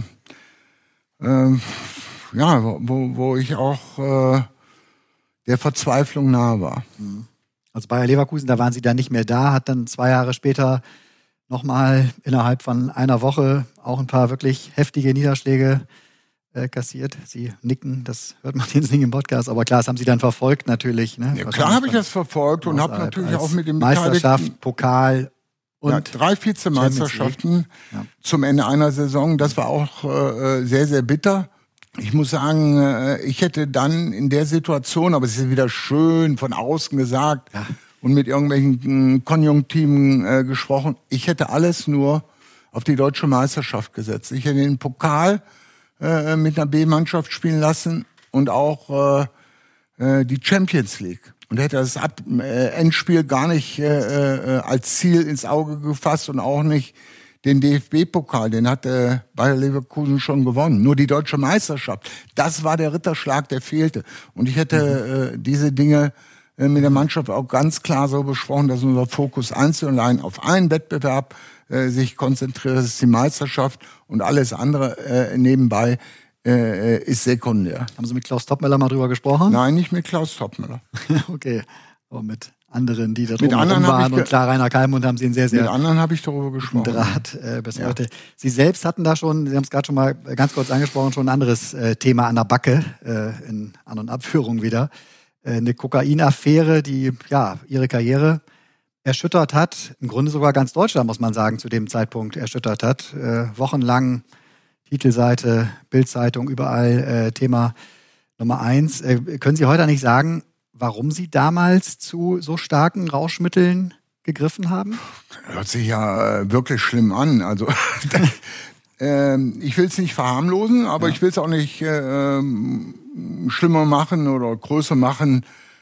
wo ich auch der Verzweiflung nahe war. Also Bayer Leverkusen, da waren Sie dann nicht mehr da, hat dann 2 Jahre später nochmal innerhalb von einer Woche auch ein paar wirklich heftige Niederschläge kassiert. Sie nicken, das hört man jetzt nicht im Podcast, aber klar, das haben Sie dann verfolgt natürlich. Ne? Ja, klar habe ich das verfolgt und habe natürlich auch mit dem Meisterschaft, Pokal und 3 Vizemeisterschaften zum Ende einer Saison. Das war auch sehr, sehr bitter. Ich muss sagen, ich hätte dann in der Situation, aber es ist wieder schön von außen gesagt und mit irgendwelchen Konjunktiven gesprochen, ich hätte alles nur auf die deutsche Meisterschaft gesetzt. Ich hätte den Pokal mit einer B-Mannschaft spielen lassen und auch die Champions League. Und hätte das Endspiel gar nicht als Ziel ins Auge gefasst und auch nicht den DFB-Pokal, den hat Bayer Leverkusen schon gewonnen. Nur die deutsche Meisterschaft, das war der Ritterschlag, der fehlte. Und ich hätte diese Dinge mit der Mannschaft auch ganz klar so besprochen, dass unser Fokus einzig und allein auf einen Wettbewerb sich konzentriert, das ist die Meisterschaft und alles andere nebenbei ist sekundär. Haben Sie mit Klaus Toppmöller mal drüber gesprochen? Nein, nicht mit Klaus Toppmöller. Okay, aber mit anderen, die da drumherum waren. Und klar, Rainer Kalmund haben Sie einen sehr, sehr mit anderen habe ich darüber gesprochen. Draht bis heute. Sie selbst hatten da schon, Sie haben es gerade schon mal ganz kurz angesprochen, schon ein anderes Thema an der Backe, in An- und Abführung wieder. Eine Kokainaffäre, die ja Ihre Karriere erschüttert hat, im Grunde sogar ganz Deutschland, muss man sagen, zu dem Zeitpunkt erschüttert hat. Wochenlang Titelseite, Bild-Zeitung, überall Thema Nummer 1. Können Sie heute nicht sagen, warum Sie damals zu so starken Rauschmitteln gegriffen haben? Hört sich ja wirklich schlimm an. Also ich will es nicht verharmlosen, aber ich will es auch nicht schlimmer machen oder größer machen,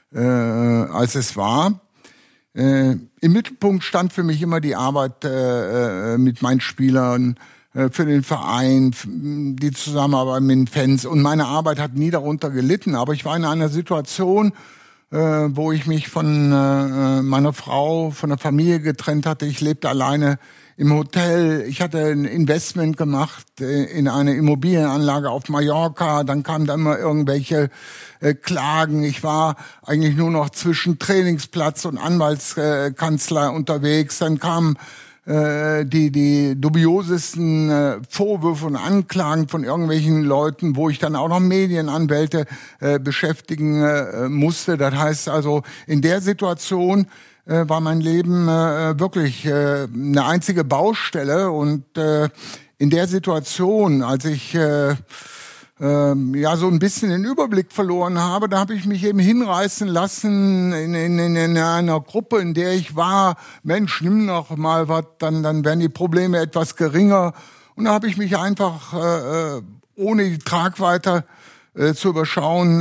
als es war. Im Mittelpunkt stand für mich immer die Arbeit mit meinen Spielern, für den Verein, die Zusammenarbeit mit den Fans. Und meine Arbeit hat nie darunter gelitten. Aber ich war in einer Situation, wo ich mich von meiner Frau, von der Familie getrennt hatte. Ich lebte alleine im Hotel. Ich hatte ein Investment gemacht in eine Immobilienanlage auf Mallorca. Dann kamen da immer irgendwelche Klagen. Ich war eigentlich nur noch zwischen Trainingsplatz und Anwaltskanzlei unterwegs. Dann kamen die dubiosesten Vorwürfe und Anklagen von irgendwelchen Leuten, wo ich dann auch noch Medienanwälte beschäftigen musste. Das heißt also, in der Situation war mein Leben wirklich eine einzige Baustelle. Und in der Situation, als ich so ein bisschen den Überblick verloren habe, da habe ich mich eben hinreißen lassen in einer Gruppe, in der ich war. Mensch, nimm noch mal was, dann werden die Probleme etwas geringer. Und da habe ich mich einfach ohne die Tragweite zu überschauen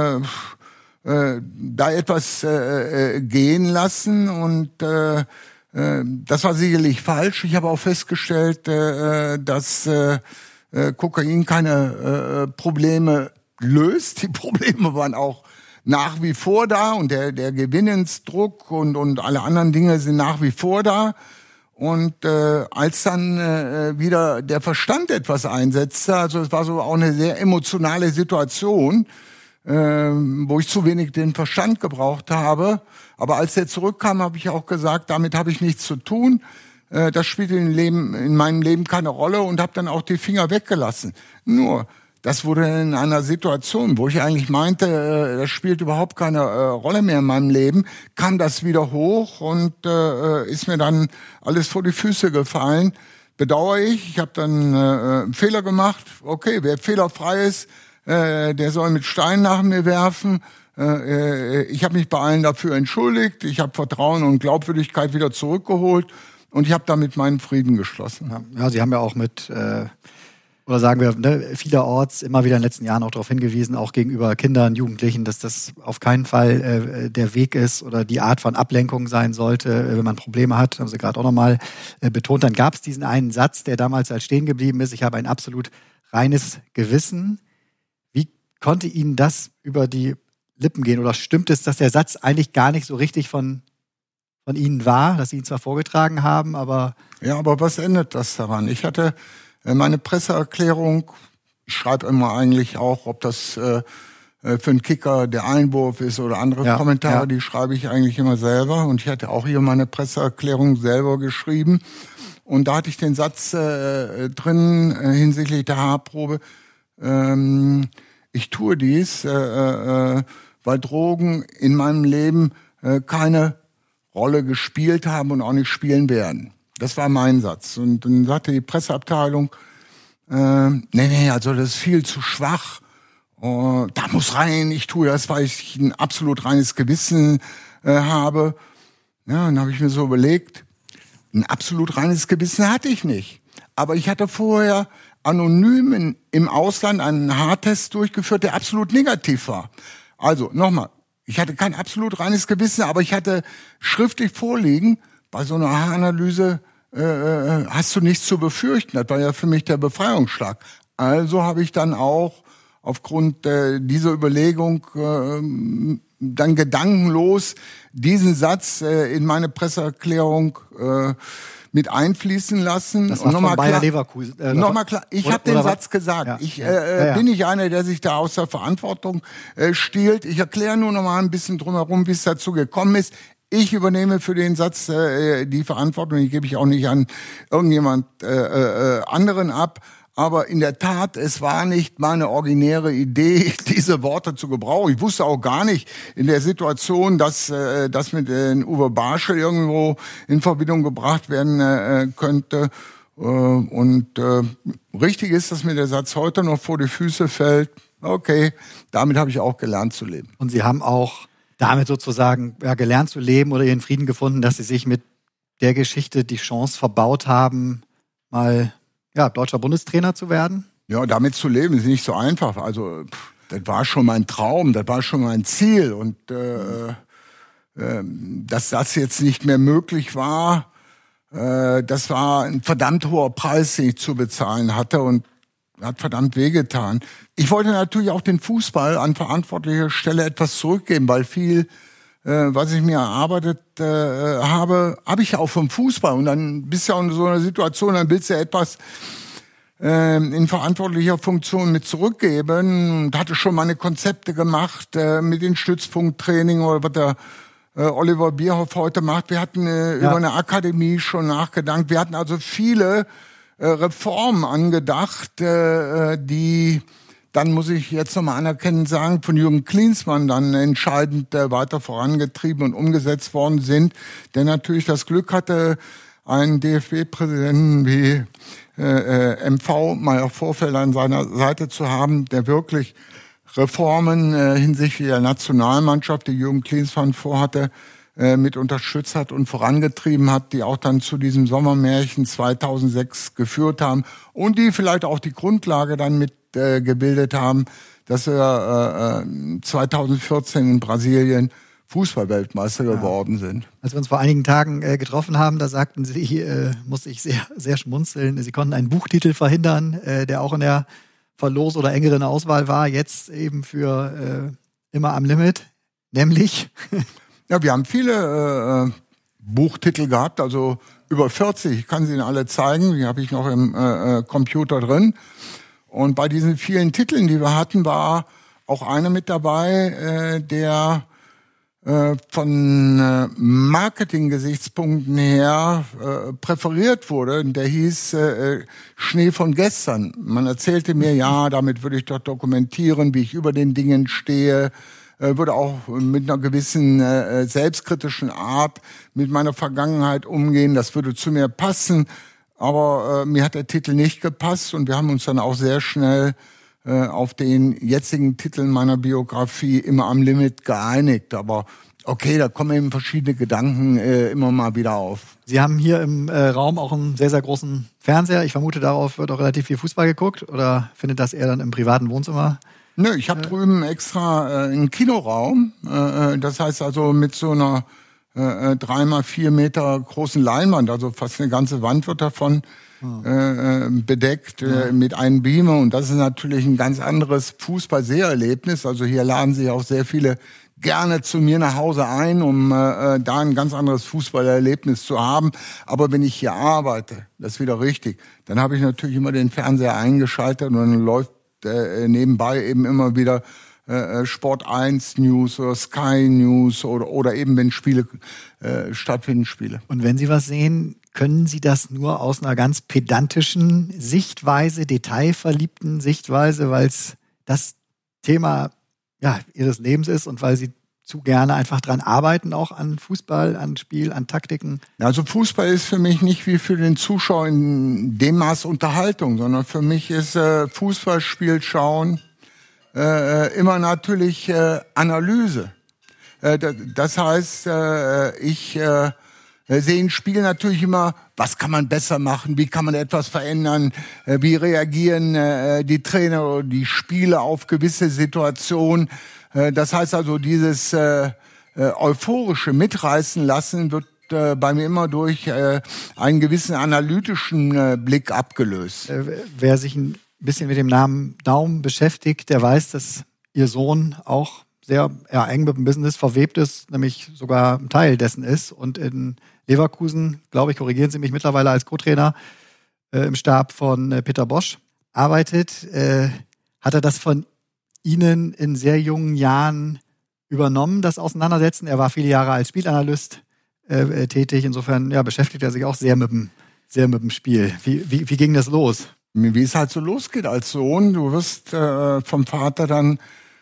da etwas gehen lassen. Und das war sicherlich falsch. Ich habe auch festgestellt, dass Kokain keine Probleme löst. Die Probleme waren auch nach wie vor da und der Gewinnensdruck und alle anderen Dinge sind nach wie vor da. Und als dann wieder der Verstand etwas einsetzte, also es war so auch eine sehr emotionale Situation, wo ich zu wenig den Verstand gebraucht habe. Aber als der zurückkam, habe ich auch gesagt, damit habe ich nichts zu tun. Das spielt in meinem Leben keine Rolle und habe dann auch die Finger weggelassen. Nur, das wurde in einer Situation, wo ich eigentlich meinte, das spielt überhaupt keine Rolle mehr in meinem Leben, kam das wieder hoch und ist mir dann alles vor die Füße gefallen. Bedauere ich. Ich habe dann einen Fehler gemacht. Okay, wer fehlerfrei ist, der soll mit Steinen nach mir werfen. Ich habe mich bei allen dafür entschuldigt. Ich habe Vertrauen und Glaubwürdigkeit wieder zurückgeholt und ich habe damit meinen Frieden geschlossen. Ja, Sie haben ja auch mit... oder sagen wir, vielerorts immer wieder in den letzten Jahren auch darauf hingewiesen, auch gegenüber Kindern, Jugendlichen, dass das auf keinen Fall der Weg ist oder die Art von Ablenkung sein sollte, wenn man Probleme hat. Haben Sie gerade auch nochmal betont. Dann gab es diesen einen Satz, der damals als stehen geblieben ist. Ich habe ein absolut reines Gewissen. Wie konnte Ihnen das über die Lippen gehen? Oder stimmt es, dass der Satz eigentlich gar nicht so richtig von Ihnen war, dass Sie ihn zwar vorgetragen haben, aber... Ja, aber was ändert das daran? Ich hatte... Meine Presseerklärung, ich schreibe immer eigentlich auch, ob das für einen Kicker der Einwurf ist oder andere Kommentare, die schreibe ich eigentlich immer selber. Und ich hatte auch hier meine Presseerklärung selber geschrieben. Und da hatte ich den Satz drin hinsichtlich der Haarprobe. Ich tue dies, weil Drogen in meinem Leben keine Rolle gespielt haben und auch nicht spielen werden. Das war mein Satz. Und dann sagte die Presseabteilung, nee, also das ist viel zu schwach. Da muss rein, ich tue das, weil ich ein absolut reines Gewissen habe. Ja, dann habe ich mir so überlegt, ein absolut reines Gewissen hatte ich nicht. Aber ich hatte vorher anonym im Ausland einen Haartest durchgeführt, der absolut negativ war. Also, nochmal, ich hatte kein absolut reines Gewissen, aber ich hatte schriftlich vorliegen, bei so einer Haaranalyse hast du nichts zu befürchten. Das war ja für mich der Befreiungsschlag. Also habe ich dann auch aufgrund dieser Überlegung dann gedankenlos diesen Satz in meine Presseerklärung mit einfließen lassen. Das war von Bayer Leverkusen. Nochmal klar, ich habe den Satz gesagt. Ja. Ich bin nicht einer, der sich da aus der Verantwortung stiehlt. Ich erkläre nur noch mal ein bisschen drumherum, wie es dazu gekommen ist. Ich übernehme für den Satz die Verantwortung, die gebe ich auch nicht an irgendjemand anderen ab. Aber in der Tat, es war nicht meine originäre Idee, diese Worte zu gebrauchen. Ich wusste auch gar nicht in der Situation, dass das mit Uwe Barschel irgendwo in Verbindung gebracht werden könnte. Und richtig ist, dass mir der Satz heute noch vor die Füße fällt. Okay, damit habe ich auch gelernt zu leben. Und Sie haben auch damit sozusagen gelernt zu leben oder Ihren Frieden gefunden, dass Sie sich mit der Geschichte die Chance verbaut haben, mal deutscher Bundestrainer zu werden? Ja, damit zu leben ist nicht so einfach. Also das war schon mein Traum, das war schon mein Ziel. Und dass das jetzt nicht mehr möglich war, das war ein verdammt hoher Preis, den ich zu bezahlen hatte und hat verdammt wehgetan. Ich wollte natürlich auch den Fußball an verantwortlicher Stelle etwas zurückgeben, weil viel, was ich mir erarbeitet habe ich auch vom Fußball. Und dann bist du ja in so einer Situation, dann willst du ja etwas in verantwortlicher Funktion mit zurückgeben. Und hatte schon meine Konzepte gemacht mit den Stützpunkttraining oder was der Oliver Bierhoff heute macht. Wir hatten über eine Akademie schon nachgedacht. Wir hatten also viele Reformen angedacht, die dann, muss ich jetzt nochmal anerkennend sagen, von Jürgen Klinsmann dann entscheidend weiter vorangetrieben und umgesetzt worden sind, der natürlich das Glück hatte, einen DFB-Präsidenten wie MV Meier Vorfelder an seiner Seite zu haben, der wirklich Reformen hinsichtlich der Nationalmannschaft, die Jürgen Klinsmann vorhatte, mit unterstützt hat und vorangetrieben hat, die auch dann zu diesem Sommermärchen 2006 geführt haben und die vielleicht auch die Grundlage dann mit gebildet haben, dass wir 2014 in Brasilien Fußballweltmeister geworden sind. Als wir uns vor einigen Tagen getroffen haben, da sagten Sie, muss ich sehr, sehr schmunzeln, Sie konnten einen Buchtitel verhindern, der auch in der Verlos- oder engeren Auswahl war, jetzt eben für Immer am Limit. Nämlich? Ja, wir haben viele Buchtitel gehabt, also über 40. Ich kann sie Ihnen alle zeigen, die habe ich noch im Computer drin. Und bei diesen vielen Titeln, die wir hatten, war auch einer mit dabei, der von Marketing-Gesichtspunkten her präferiert wurde. Der hieß Schnee von gestern. Man erzählte mir, ja, damit würde ich doch dokumentieren, wie ich über den Dingen stehe, würde auch mit einer gewissen selbstkritischen Art mit meiner Vergangenheit umgehen. Das würde zu mir passen, aber mir hat der Titel nicht gepasst und wir haben uns dann auch sehr schnell auf den jetzigen Titeln meiner Biografie immer am Limit geeinigt. Aber okay, da kommen eben verschiedene Gedanken immer mal wieder auf. Sie haben hier im Raum auch einen sehr, sehr großen Fernseher. Ich vermute, darauf wird auch relativ viel Fußball geguckt. Oder findet das eher dann im privaten Wohnzimmer? Nö, ich habe drüben extra einen Kinoraum. Das heißt also mit so einer 3x4 Meter großen Leinwand, also fast eine ganze Wand wird davon bedeckt mit einem Beamer. Und das ist natürlich ein ganz anderes Fußball-Seherlebnis. Also hier laden sich auch sehr viele gerne zu mir nach Hause ein, um da ein ganz anderes Fußballerlebnis zu haben. Aber wenn ich hier arbeite, das ist wieder richtig, dann habe ich natürlich immer den Fernseher eingeschaltet und dann läuft nebenbei eben immer wieder Sport 1 News oder Sky News oder eben wenn Spiele stattfinden, Spiele. Und wenn Sie was sehen, können Sie das nur aus einer ganz pedantischen Sichtweise, detailverliebten Sichtweise, weil es das Thema Ihres Lebens ist und weil Sie zu gerne einfach dran arbeiten, auch an Fußball, an Spiel, an Taktiken? Also Fußball ist für mich nicht wie für den Zuschauer in dem Maß Unterhaltung, sondern für mich ist Fußballspiel schauen immer natürlich Analyse. Das heißt, ich sehe ein Spiel natürlich immer, was kann man besser machen, wie kann man etwas verändern, wie reagieren die Trainer oder die Spieler auf gewisse Situationen. Das heißt also, dieses euphorische Mitreißen lassen wird bei mir immer durch einen gewissen analytischen Blick abgelöst. Wer sich ein bisschen mit dem Namen Daum beschäftigt, der weiß, dass Ihr Sohn auch sehr eng mit dem Business verwebt ist, nämlich sogar ein Teil dessen ist und in Leverkusen, glaube ich, korrigieren Sie mich, mittlerweile als Co-Trainer im Stab von Peter Bosch arbeitet. Hat er das von Ihnen in sehr jungen Jahren übernommen, das Auseinandersetzen? Er war viele Jahre als Spielanalyst tätig. Insofern beschäftigt er sich auch sehr mit dem Spiel. Wie ging das los? Wie es halt so losgeht als Sohn. Du wirst vom Vater dann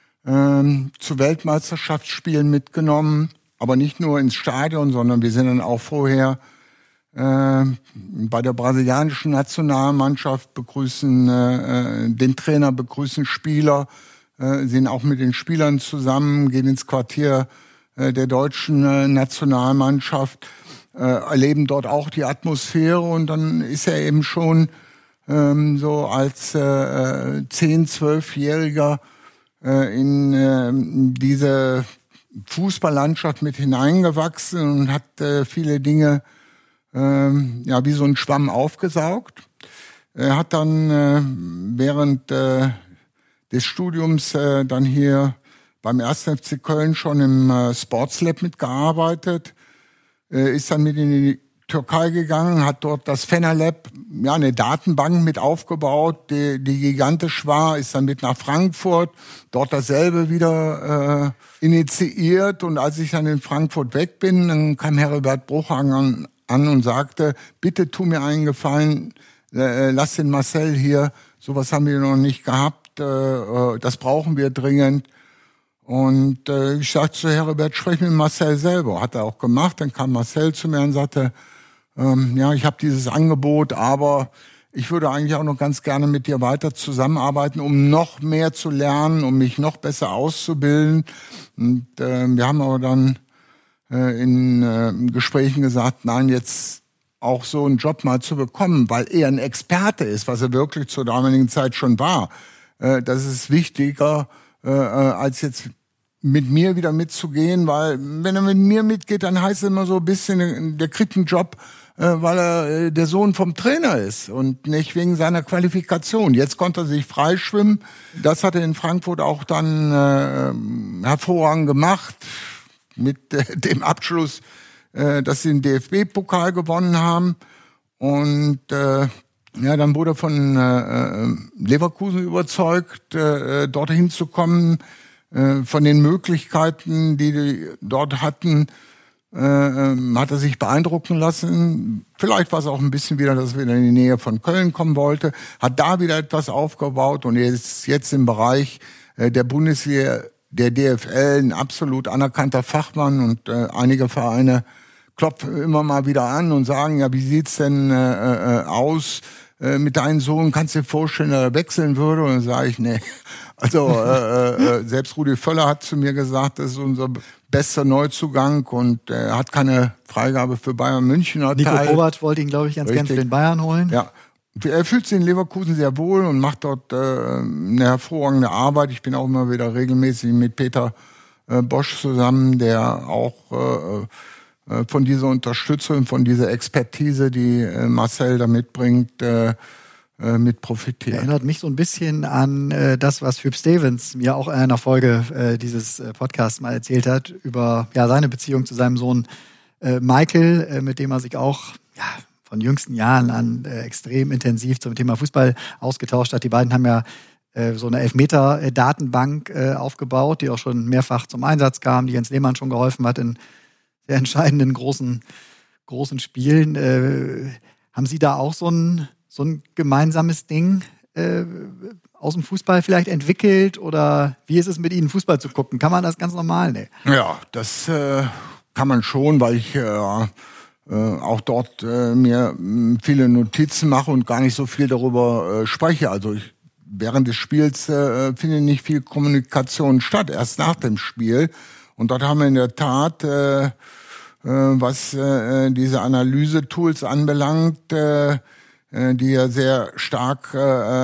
zu Weltmeisterschaftsspielen mitgenommen, aber nicht nur ins Stadion, sondern wir sind dann auch vorher bei der brasilianischen Nationalmannschaft, begrüßen den Trainer, begrüßen Spieler, sind auch mit den Spielern zusammen, gehen ins Quartier der deutschen Nationalmannschaft, erleben dort auch die Atmosphäre und dann ist er eben schon so als 10-, 12-Jähriger in diese Fußballlandschaft mit hineingewachsen und hat viele Dinge wie so ein Schwamm aufgesaugt. Er hat dann während des Studiums dann hier beim 1. FC Köln schon im Sports Lab mitgearbeitet, ist dann mit in die Türkei gegangen, hat dort das Fener Lab, eine Datenbank mit aufgebaut, die gigantisch war, ist dann mit nach Frankfurt, dort dasselbe wieder initiiert. Und als ich dann in Frankfurt weg bin, dann kam Heribert Bruchhagen an und sagte, bitte tu mir einen Gefallen, lass den Marcel hier, sowas haben wir noch nicht gehabt, das brauchen wir dringend. Und ich sagte zu Heribert, sprech mit Marcel selber. Hat er auch gemacht. Dann kam Marcel zu mir und sagte, ich habe dieses Angebot, aber ich würde eigentlich auch noch ganz gerne mit dir weiter zusammenarbeiten, um noch mehr zu lernen, um mich noch besser auszubilden. Und wir haben aber dann in Gesprächen gesagt, nein, jetzt auch so einen Job mal zu bekommen, weil er ein Experte ist, was er wirklich zur damaligen Zeit schon war. Das ist wichtiger, als jetzt mit mir wieder mitzugehen, weil wenn er mit mir mitgeht, dann heißt es immer so ein bisschen, der kriegt einen Job, weil er der Sohn vom Trainer ist und nicht wegen seiner Qualifikation. Jetzt konnte er sich freischwimmen. Das hat er in Frankfurt auch dann hervorragend gemacht mit dem Abschluss, dass sie den DFB-Pokal gewonnen haben. Und dann wurde er von Leverkusen überzeugt, dorthin zu kommen, von den Möglichkeiten, die dort hatten. Hat er sich beeindrucken lassen. Vielleicht war es auch ein bisschen wieder, dass er wieder in die Nähe von Köln kommen wollte. Hat da wieder etwas aufgebaut und er ist jetzt im Bereich der Bundesliga, der DFL, ein absolut anerkannter Fachmann und einige Vereine klopfen immer mal wieder an und sagen, ja, wie sieht's denn aus mit deinem Sohn? Kannst du dir vorstellen, dass er wechseln würde? Und dann sage ich, nee. Also selbst Rudi Völler hat zu mir gesagt, das ist unser bester Neuzugang und er hat keine Freigabe für Bayern München erteilt. Nico Kovac wollte ihn, glaube ich, ganz gerne für den Bayern holen. Ja, er fühlt sich in Leverkusen sehr wohl und macht dort eine hervorragende Arbeit. Ich bin auch immer wieder regelmäßig mit Peter Bosch zusammen, der auch von dieser Unterstützung, von dieser Expertise, die Marcel da mitbringt, mit profitiert. Erinnert mich so ein bisschen an das, was Hüb Stevens mir auch in einer Folge dieses Podcasts mal erzählt hat, über seine Beziehung zu seinem Sohn Michael, mit dem er sich auch von jüngsten Jahren an extrem intensiv zum Thema Fußball ausgetauscht hat. Die beiden haben ja so eine Elfmeter-Datenbank aufgebaut, die auch schon mehrfach zum Einsatz kam, die Jens Lehmann schon geholfen hat in sehr entscheidenden großen Spielen. Haben Sie da auch so ein gemeinsames Ding aus dem Fußball vielleicht entwickelt? Oder wie ist es mit Ihnen, Fußball zu gucken? Kann man das ganz normal? Nee. Ja, das kann man schon, weil ich auch dort mir viele Notizen mache und gar nicht so viel darüber spreche. Also während des Spiels findet nicht viel Kommunikation statt, erst nach dem Spiel. Und dort haben wir in der Tat, was diese Analyse-Tools anbelangt, die ja sehr stark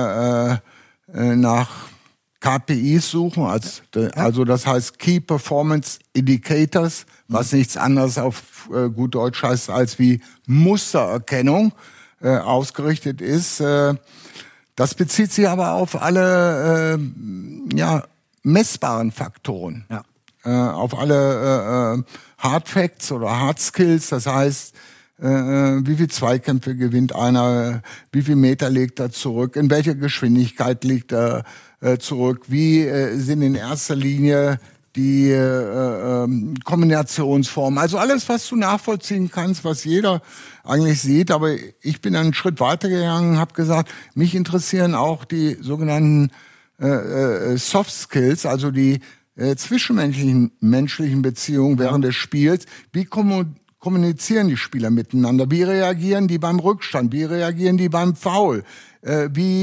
nach KPIs suchen, also das heißt Key Performance Indicators, was nichts anderes auf gut Deutsch heißt als wie Mustererkennung ausgerichtet ist. Das bezieht sich aber auf alle messbaren Faktoren, auf alle Hard Facts oder Hard Skills, das heißt, wie viel Zweikämpfe gewinnt einer, wie viel Meter legt er zurück, in welcher Geschwindigkeit legt er zurück, wie sind in erster Linie die Kombinationsformen, also alles, was du nachvollziehen kannst, was jeder eigentlich sieht, aber ich bin einen Schritt weitergegangen, habe gesagt, mich interessieren auch die sogenannten Soft Skills, also die zwischenmenschlichen Beziehungen während des Spiels, wie kommunizieren die Spieler miteinander? Wie reagieren die beim Rückstand? Wie reagieren die beim Foul? Wie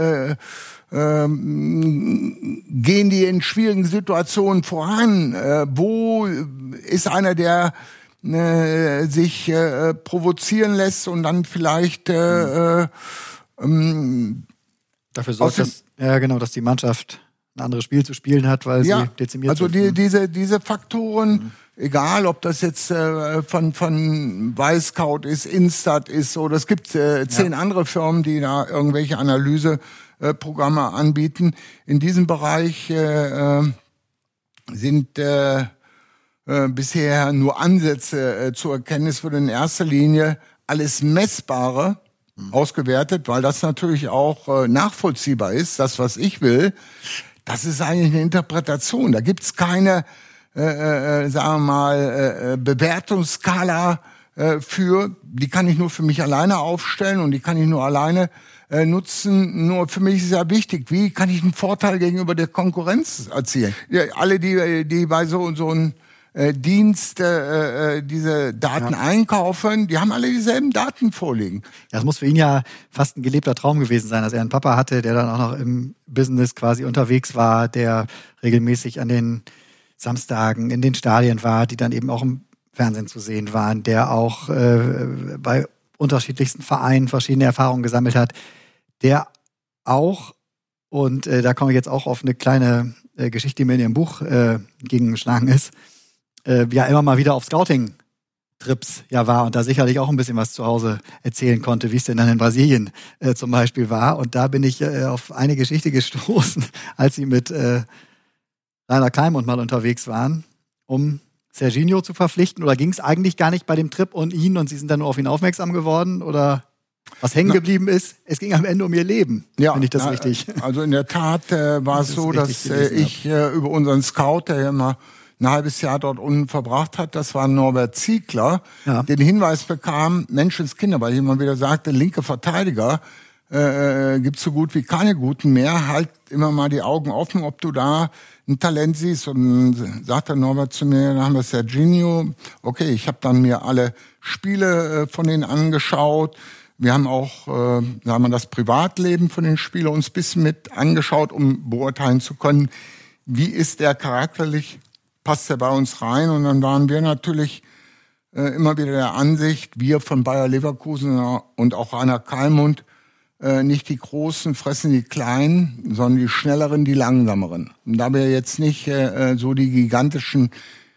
gehen die in schwierigen Situationen voran? Wo ist einer, der sich provozieren lässt und dann vielleicht dafür sorgt, dass die Mannschaft ein anderes Spiel zu spielen hat, weil sie dezimiert also diese Faktoren, egal ob das jetzt von Wisecout ist, Instat ist oder es gibt 10 andere Firmen, die da irgendwelche Analyseprogramme anbieten. In diesem Bereich sind bisher nur Ansätze zu erkennen. Es wird in erster Linie alles Messbare ausgewertet, weil das natürlich auch nachvollziehbar ist, das, was ich will. Das ist eigentlich eine Interpretation. Da gibt's keine, sagen wir mal, Bewertungsskala für. Die kann ich nur für mich alleine aufstellen und die kann ich nur alleine nutzen. Nur für mich ist ja wichtig, wie kann ich einen Vorteil gegenüber der Konkurrenz erzielen? Ja, alle, die bei so einem Dienst diese Daten einkaufen, die haben alle dieselben Daten vorliegen. Ja, das muss für ihn ja fast ein gelebter Traum gewesen sein, dass er einen Papa hatte, der dann auch noch im Business quasi unterwegs war, der regelmäßig an den Samstagen in den Stadien war, die dann eben auch im Fernsehen zu sehen waren, der auch bei unterschiedlichsten Vereinen verschiedene Erfahrungen gesammelt hat, der auch, und da komme ich jetzt auch auf eine kleine Geschichte, die mir in Ihrem Buch gegengeschlagen ist, ja immer mal wieder auf Scouting-Trips war und da sicherlich auch ein bisschen was zu Hause erzählen konnte, wie es denn dann in Brasilien zum Beispiel war. Und da bin ich auf eine Geschichte gestoßen, als Sie mit Rainer Kallmund mal unterwegs waren, um Serginho zu verpflichten. Oder ging es eigentlich gar nicht bei dem Trip um ihn und Sie sind dann nur auf ihn aufmerksam geworden? Oder was hängen geblieben ist, es ging am Ende um Ihr Leben, wenn ich das richtig... Also in der Tat war es so, dass ich über unseren Scout, der ja immer ein halbes Jahr dort unten verbracht hat, das war Norbert Ziegler, den Hinweis bekam, Menschenskinder, weil ich immer wieder sagte, linke Verteidiger gibt's so gut wie keine guten mehr, halt immer mal die Augen offen, ob du da ein Talent siehst. Und sagte Norbert zu mir, dann haben wir Serginho, okay, ich habe dann mir alle Spiele von denen angeschaut. Wir haben auch das Privatleben von den Spielern uns ein bisschen mit angeschaut, um beurteilen zu können, wie ist der charakterlich, passt der bei uns rein. Und dann waren wir natürlich immer wieder der Ansicht, wir von Bayer Leverkusen und auch Rainer Kallmund, nicht die Großen fressen die Kleinen, sondern die Schnelleren, die Langsameren. Und da wir jetzt nicht so die gigantischen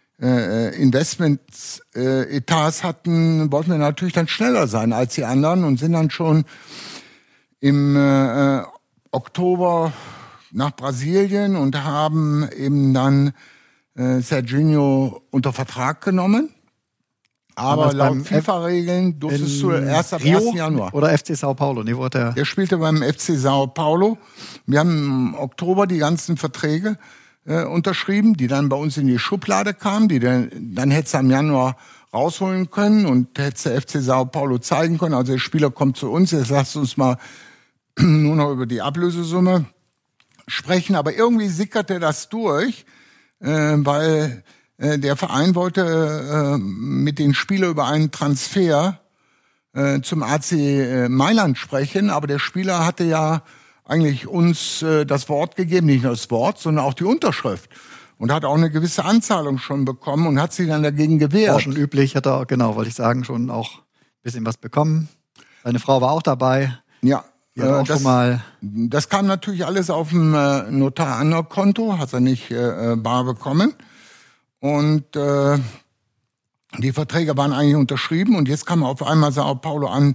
Investments-Etats hatten, wollten wir natürlich dann schneller sein als die anderen und sind dann schon im Oktober nach Brasilien und haben eben dann Serginho unter Vertrag genommen. Aber laut FIFA-Regeln durftest du erst ab 1. Januar. Oder FC Sao Paulo? Nee, Der spielte beim FC Sao Paulo. Wir haben im Oktober die ganzen Verträge unterschrieben, die dann bei uns in die Schublade kamen, die dann hättest du im Januar rausholen können und hättest der FC Sao Paulo zeigen können. Also der Spieler kommt zu uns, jetzt lasst uns mal nur noch über die Ablösesumme sprechen. Aber irgendwie sickerte das durch, weil der Verein wollte mit den Spielern über einen Transfer zum AC Mailand sprechen, aber der Spieler hatte ja eigentlich uns das Wort gegeben, nicht nur das Wort, sondern auch die Unterschrift. Und hat auch eine gewisse Anzahlung schon bekommen und hat sich dann dagegen gewehrt. Auch schon üblich, hat er, genau, wollte ich sagen, schon auch ein bisschen was bekommen. Seine Frau war auch dabei. Ja, das kam natürlich alles auf dem Notar-Anno-Konto, hat er nicht bar bekommen. Und die Verträge waren eigentlich unterschrieben und jetzt kam auf einmal Sao Paulo an.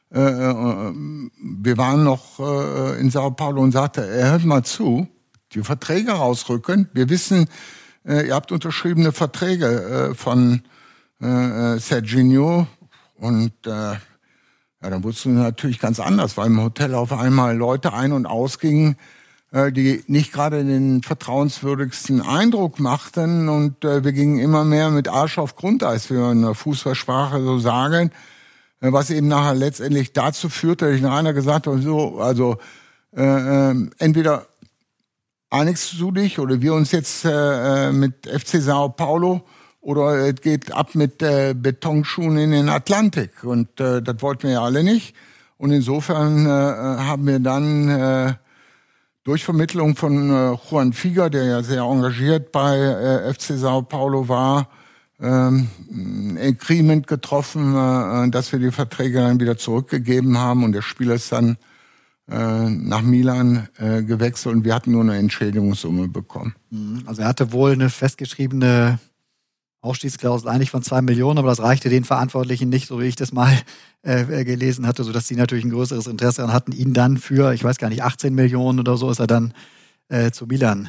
Wir waren noch in Sao Paulo und sagte, hört mal zu, die Verträge rausrücken. Wir wissen, ihr habt unterschriebene Verträge von Serginho und dann wurdest du natürlich ganz anders, weil im Hotel auf einmal Leute ein- und ausgingen, die nicht gerade den vertrauenswürdigsten Eindruck machten und wir gingen immer mehr mit Arsch auf Grundeis, wie man in der Fußballsprache so sagen, was eben nachher letztendlich dazu führte, dass ich nach einer gesagt habe, so, also entweder einigst du dich oder wir uns jetzt mit FC Sao Paulo oder es geht ab mit Betonschuhen in den Atlantik und das wollten wir ja alle nicht und insofern haben wir dann durch Vermittlung von Juan Figa, der ja sehr engagiert bei FC Sao Paulo war, ein Agreement getroffen, dass wir die Verträge dann wieder zurückgegeben haben und der Spieler ist dann nach Milan gewechselt und wir hatten nur eine Entschädigungssumme bekommen. Also er hatte wohl eine festgeschriebene Ausstiegsklausel eigentlich von 2 Millionen, aber das reichte den Verantwortlichen nicht, so wie ich das mal gelesen hatte, sodass sie natürlich ein größeres Interesse daran hatten, ihn dann für, ich weiß gar nicht, 18 Millionen oder so ist er dann zu Milan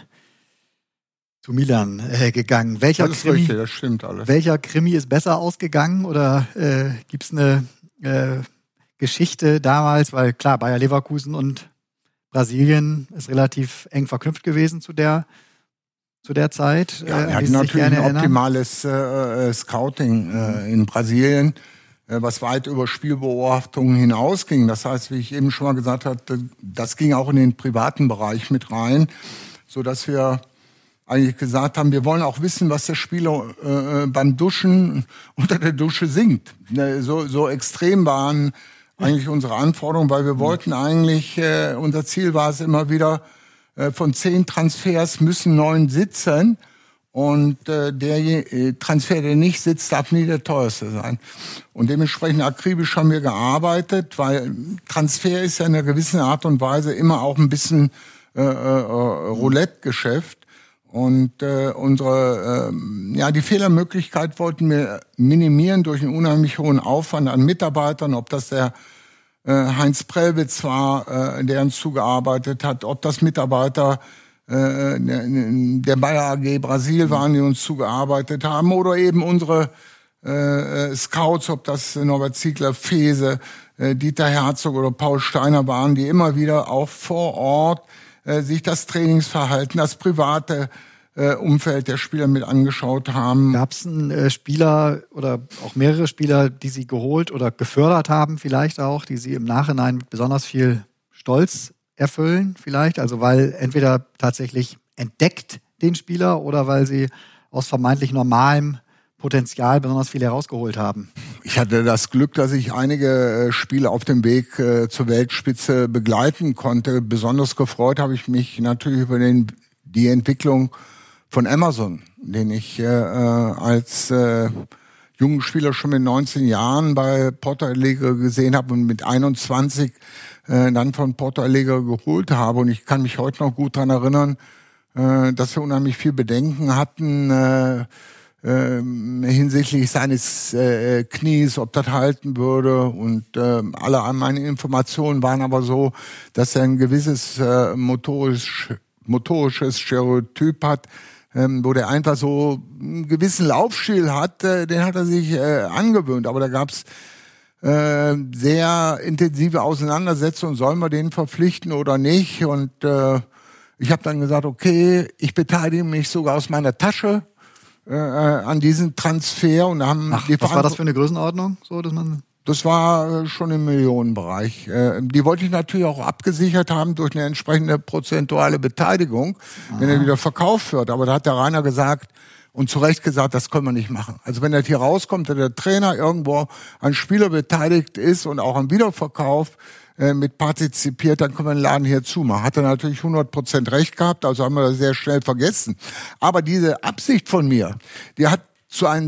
gegangen. Welcher das ist Krimi, richtig, das stimmt alles. Welcher Krimi ist besser ausgegangen oder gibt's eine Geschichte damals, weil klar, Bayer Leverkusen und Brasilien ist relativ eng verknüpft gewesen zu der Zeit. Ja, wir hatten natürlich ein optimales Scouting in Brasilien, was weit über Spielbeobachtungen hinausging. Das heißt, wie ich eben schon mal gesagt hatte, das ging auch in den privaten Bereich mit rein, so dass wir eigentlich gesagt haben, wir wollen auch wissen, was der Spieler beim Duschen unter der Dusche singt. So extrem waren eigentlich unsere Anforderungen, weil wir wollten eigentlich, unser Ziel war es immer wieder, von 10 Transfers müssen 9 sitzen und der Transfer, der nicht sitzt, darf nie der teuerste sein. Und dementsprechend akribisch haben wir gearbeitet, weil Transfer ist ja in einer gewissen Art und Weise immer auch ein bisschen Roulette-Geschäft. Und die Fehlermöglichkeit wollten wir minimieren durch einen unheimlich hohen Aufwand an Mitarbeitern, ob das der Heinz Prellwitz war, der uns zugearbeitet hat, ob das Mitarbeiter der Bayer AG Brasil waren, die uns zugearbeitet haben, oder eben unsere Scouts, ob das Norbert Ziegler, Fese, Dieter Herzog oder Paul Steiner waren, die immer wieder auch vor Ort sich das Trainingsverhalten, das private Umfeld der Spieler mit angeschaut haben. Gab es einen Spieler oder auch mehrere Spieler, die Sie geholt oder gefördert haben, vielleicht auch, die Sie im Nachhinein mit besonders viel Stolz erfüllen, vielleicht? Also weil entweder tatsächlich entdeckt den Spieler oder weil Sie aus vermeintlich normalem Potenzial besonders viel herausgeholt haben? Ich hatte das Glück, dass ich einige Spieler auf dem Weg zur Weltspitze begleiten konnte. Besonders gefreut habe ich mich natürlich über die Entwicklung von Emerson, den ich als jungen Spieler schon mit 19 Jahren bei Porto Alegre gesehen habe und mit 21 dann von Porto Alegre geholt habe. Und ich kann mich heute noch gut daran erinnern, dass wir unheimlich viel Bedenken hatten hinsichtlich seines Knies, ob das halten würde. Und alle meine Informationen waren aber so, dass er ein gewisses motorisches Stereotyp hat, wo der einfach so einen gewissen Laufstil hat, den hat er sich angewöhnt. Aber da gab's sehr intensive Auseinandersetzungen, sollen wir den verpflichten oder nicht? Und ich habe dann gesagt, okay, ich beteilige mich sogar aus meiner Tasche an diesem Transfer. Und haben was war das für eine Größenordnung? So, dass man Das war schon im Millionenbereich. Die wollte ich natürlich auch abgesichert haben durch eine entsprechende prozentuale Beteiligung, wenn er wieder verkauft wird. Aber da hat der Rainer gesagt und zu Recht gesagt, das können wir nicht machen. Also wenn das hier rauskommt, dass der Trainer irgendwo an Spieler beteiligt ist und auch am Wiederverkauf mit partizipiert, dann können wir den Laden hier zumachen. Hat er natürlich 100% recht gehabt, also haben wir das sehr schnell vergessen. Aber diese Absicht von mir, die hat zu einem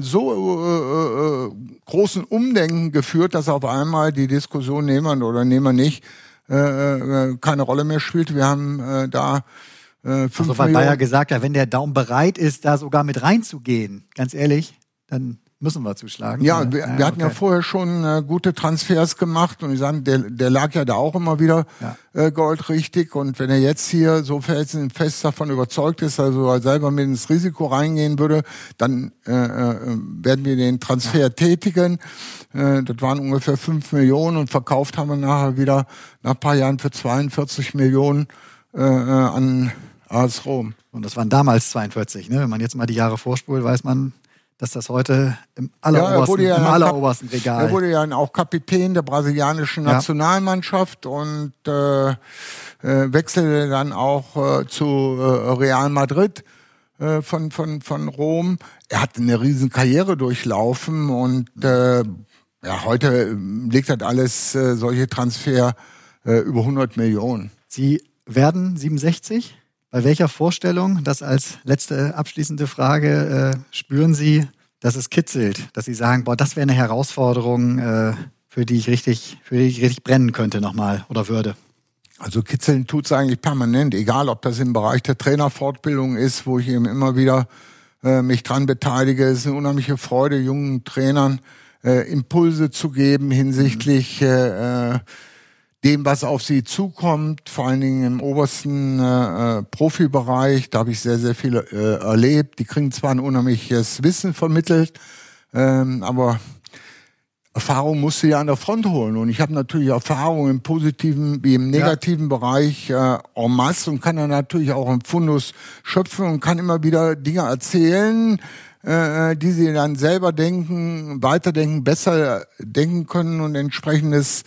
so großen Umdenken geführt, dass auf einmal die Diskussion nehmen wir oder nehmen wir nicht keine Rolle mehr spielt. Wir haben da 5 also, weil Bayer gesagt hat, wenn der Daum bereit ist, da sogar mit reinzugehen, ganz ehrlich, dann müssen wir zuschlagen. Ja, wir hatten ja vorher schon gute Transfers gemacht und ich sage, der lag ja da auch immer wieder goldrichtig. Und wenn er jetzt hier so felsenfest davon überzeugt ist, also er selber mit ins Risiko reingehen würde, dann werden wir den Transfer tätigen. Das waren ungefähr 5 Millionen und verkauft haben wir nachher wieder nach ein paar Jahren für 42 Millionen an AS Rom. Und das waren damals 42, ne? Wenn man jetzt mal die Jahre vorspult, weiß man, dass das heute im allerobersten Regal. Er wurde ja auch Kapitän der brasilianischen Nationalmannschaft und wechselte dann auch zu Real Madrid von Rom. Er hat eine riesen Karriere durchlaufen und heute liegt das alles solche Transfer über 100 Millionen. Sie werden 67? Bei welcher Vorstellung, das als letzte abschließende Frage, spüren Sie, dass es kitzelt, dass Sie sagen, boah, das wäre eine Herausforderung, für die ich richtig brennen könnte nochmal oder würde? Also kitzeln tut's eigentlich permanent, egal ob das im Bereich der Trainerfortbildung ist, wo ich eben immer wieder mich dran beteilige. Es ist eine unheimliche Freude, jungen Trainern Impulse zu geben hinsichtlich dem, was auf sie zukommt, vor allen Dingen im obersten Profibereich. Da habe ich sehr, sehr viel erlebt. Die kriegen zwar ein unheimliches Wissen vermittelt, aber Erfahrung musst du ja an der Front holen. Und ich habe natürlich Erfahrung im positiven wie im negativen Bereich en masse und kann dann natürlich auch im Fundus schöpfen und kann immer wieder Dinge erzählen, die sie dann selber denken, weiterdenken, besser denken können und entsprechendes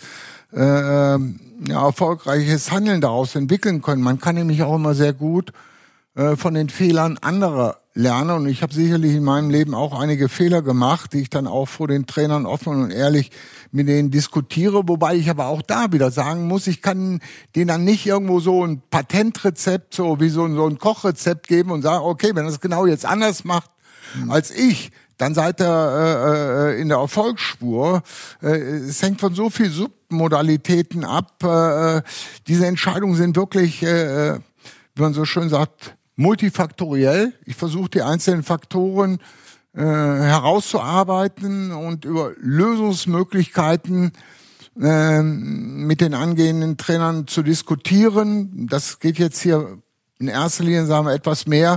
erfolgreiches Handeln daraus entwickeln können. Man kann nämlich auch immer sehr gut von den Fehlern anderer lernen. Und ich habe sicherlich in meinem Leben auch einige Fehler gemacht, die ich dann auch vor den Trainern offen und ehrlich mit denen diskutiere. Wobei ich aber auch da wieder sagen muss, ich kann denen dann nicht irgendwo so ein Patentrezept, so wie so ein Kochrezept geben und sagen, okay, wenn das genau jetzt anders macht als ich, dann seid ihr in der Erfolgsspur. Es hängt von so viel Submodalitäten ab. Diese Entscheidungen sind wirklich, wie man so schön sagt, multifaktoriell. Ich versuche die einzelnen Faktoren herauszuarbeiten und über Lösungsmöglichkeiten mit den angehenden Trainern zu diskutieren. Das geht jetzt hier in erster Linie, sagen wir, etwas mehr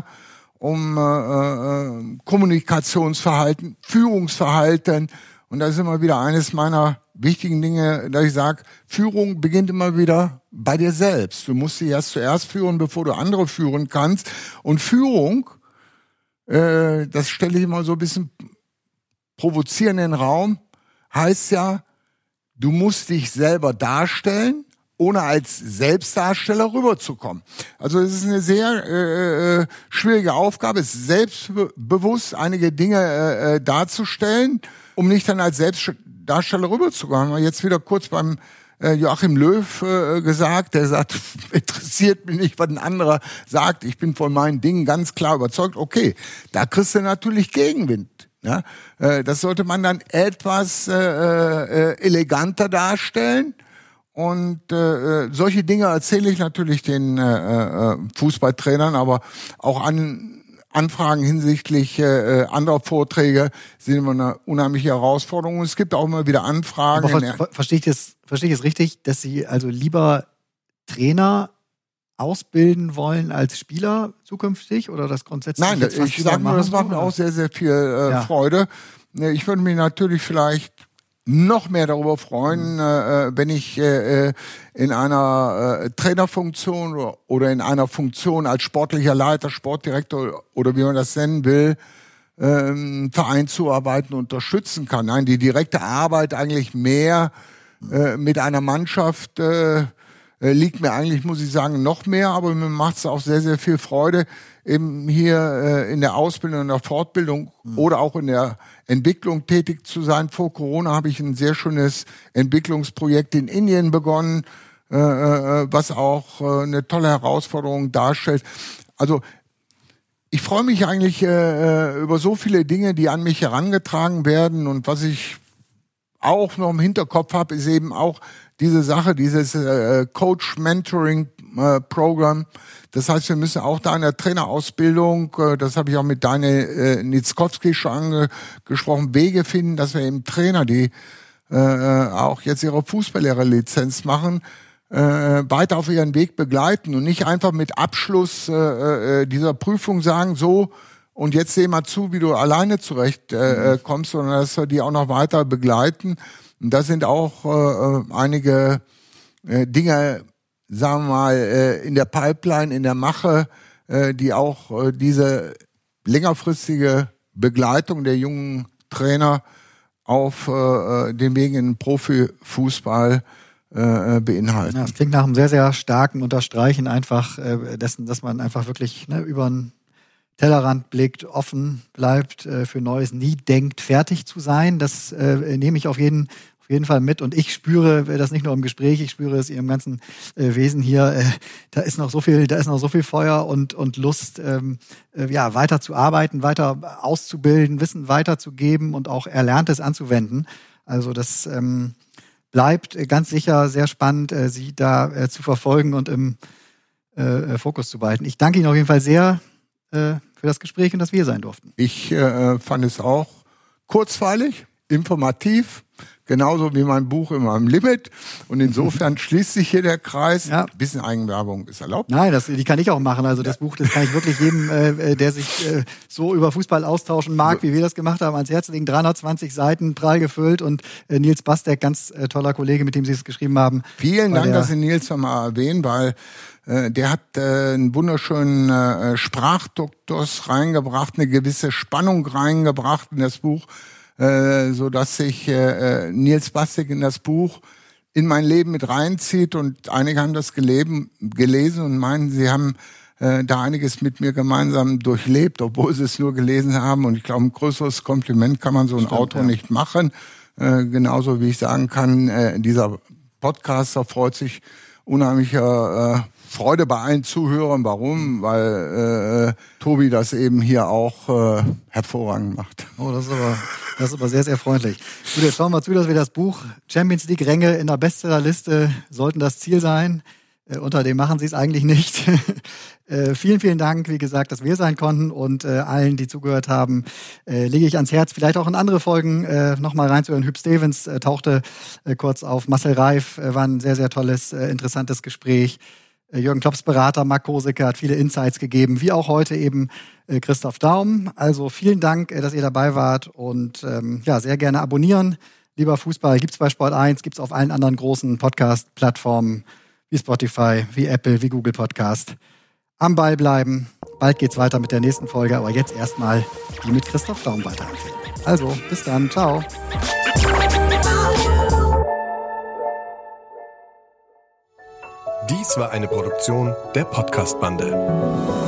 um Kommunikationsverhalten, Führungsverhalten. Und das ist immer wieder eines meiner wichtigen Dinge, dass ich sage, Führung beginnt immer wieder bei dir selbst. Du musst dich erst zuerst führen, bevor du andere führen kannst. Und Führung, das stelle ich immer so ein bisschen provozierend in den Raum, heißt ja, du musst dich selber darstellen, ohne als Selbstdarsteller rüberzukommen. Also es ist eine sehr schwierige Aufgabe, es ist selbstbewusst einige Dinge darzustellen, um nicht dann als Selbstdarsteller rüberzukommen. Haben wir jetzt wieder kurz beim Joachim Löw gesagt, der sagt, interessiert mich nicht, was ein anderer sagt, ich bin von meinen Dingen ganz klar überzeugt. Okay, da kriegst du natürlich Gegenwind. Ja? Das sollte man dann etwas eleganter darstellen. Und solche Dinge erzähle ich natürlich den Fußballtrainern, aber auch Anfragen hinsichtlich anderer Vorträge sind immer eine unheimliche Herausforderung. Und es gibt auch immer wieder Anfragen. Aber verstehe ich es richtig, dass Sie also lieber Trainer ausbilden wollen als Spieler zukünftig oder das grundsätzlich? Nein, ich sage nur, das macht mir auch sehr, sehr viel Freude. Ich würde mich natürlich vielleicht noch mehr darüber freuen, wenn ich in einer Trainerfunktion oder in einer Funktion als sportlicher Leiter, Sportdirektor oder wie man das nennen will, Verein zuarbeiten, unterstützen kann. Nein, die direkte Arbeit eigentlich mehr mit einer Mannschaft liegt mir eigentlich, muss ich sagen, noch mehr, aber mir macht es auch sehr, sehr viel Freude, eben hier in der Ausbildung, in der Fortbildung oder auch in der Entwicklung tätig zu sein. Vor Corona habe ich ein sehr schönes Entwicklungsprojekt in Indien begonnen, was auch eine tolle Herausforderung darstellt. Also ich freue mich eigentlich über so viele Dinge, die an mich herangetragen werden, und was ich auch noch im Hinterkopf habe, ist eben auch diese Sache, dieses Coach-Mentoring-Programm. Das heißt, wir müssen auch da in der Trainerausbildung, das habe ich auch mit Daniel Nitzkowski schon angesprochen, Wege finden, dass wir eben Trainer, die auch jetzt ihre Fußballlehrerlizenz machen, weiter auf ihren Weg begleiten und nicht einfach mit Abschluss dieser Prüfung sagen, so, und jetzt seh mal zu, wie du alleine zurecht kommst, sondern dass wir die auch noch weiter begleiten. Und da sind auch einige Dinge, sagen wir mal, in der Pipeline, in der Mache, die auch diese längerfristige Begleitung der jungen Trainer auf den Weg in den Profifußball beinhalten. Ja, das klingt nach einem sehr, sehr starken Unterstreichen einfach dessen, dass man einfach wirklich über einen Tellerrand blickt, offen bleibt für Neues, nie denkt, fertig zu sein. Das nehme ich auf jeden Fall mit, und ich spüre das nicht nur im Gespräch, ich spüre es in ihrem ganzen Wesen hier. Da ist noch so viel Feuer und Lust, weiter zu arbeiten, weiter auszubilden, Wissen weiterzugeben und auch Erlerntes anzuwenden. Also das bleibt ganz sicher sehr spannend, Sie da zu verfolgen und im Fokus zu behalten. Ich danke Ihnen auf jeden Fall sehr für das Gespräch und dass wir hier sein durften. Ich fand es auch kurzweilig, informativ, genauso wie mein Buch immer am Limit. Und insofern schließt sich hier der Kreis. Ja. Ein bisschen Eigenwerbung ist erlaubt. Nein, die kann ich auch machen. Also das Buch, das kann ich wirklich jedem, der sich so über Fußball austauschen mag, wie wir das gemacht haben, ans Herz legen. 320 Seiten, prall gefüllt, und Nils Bastek, ganz toller Kollege, mit dem Sie es geschrieben haben. Vielen Dank, dass Sie Nils nochmal erwähnen, weil der hat einen wunderschönen Sprachduktus reingebracht, eine gewisse Spannung reingebracht in das Buch, so dass sich Nils Bastek in das Buch in mein Leben mit reinzieht, und einige haben das gelesen und meinen, sie haben da einiges mit mir gemeinsam durchlebt, obwohl sie es nur gelesen haben. Und ich glaube, ein größeres Kompliment kann man so einem Autor nicht machen. Genauso wie ich sagen kann, dieser Podcaster freut sich unheimlicher Freude bei allen Zuhörern. Warum? Weil Tobi das eben hier auch hervorragend macht. Oh, das ist aber sehr, sehr freundlich. Gut, jetzt schauen wir zu, dass wir das Buch Champions League Ränge in der Bestsellerliste sollten das Ziel sein. Unter dem machen sie es eigentlich nicht. Vielen, vielen Dank, wie gesagt, dass wir sein konnten und allen, die zugehört haben, lege ich ans Herz, vielleicht auch in andere Folgen nochmal reinzuhören. Hüb Stevens tauchte kurz auf. Marcel Reif war ein sehr, sehr tolles, interessantes Gespräch. Jürgen Klopps Berater, Marc Kosicke, hat viele Insights gegeben, wie auch heute eben Christoph Daum. Also vielen Dank, dass ihr dabei wart und sehr gerne abonnieren. Lieber Fußball gibt's bei Sport1, gibt's auf allen anderen großen Podcast-Plattformen wie Spotify, wie Apple, wie Google Podcast. Am Ball bleiben. Bald geht's weiter mit der nächsten Folge, aber jetzt erstmal die mit Christoph Daum weiterempfehlen. Also, bis dann. Ciao. Dies war eine Produktion der Podcast-Bande.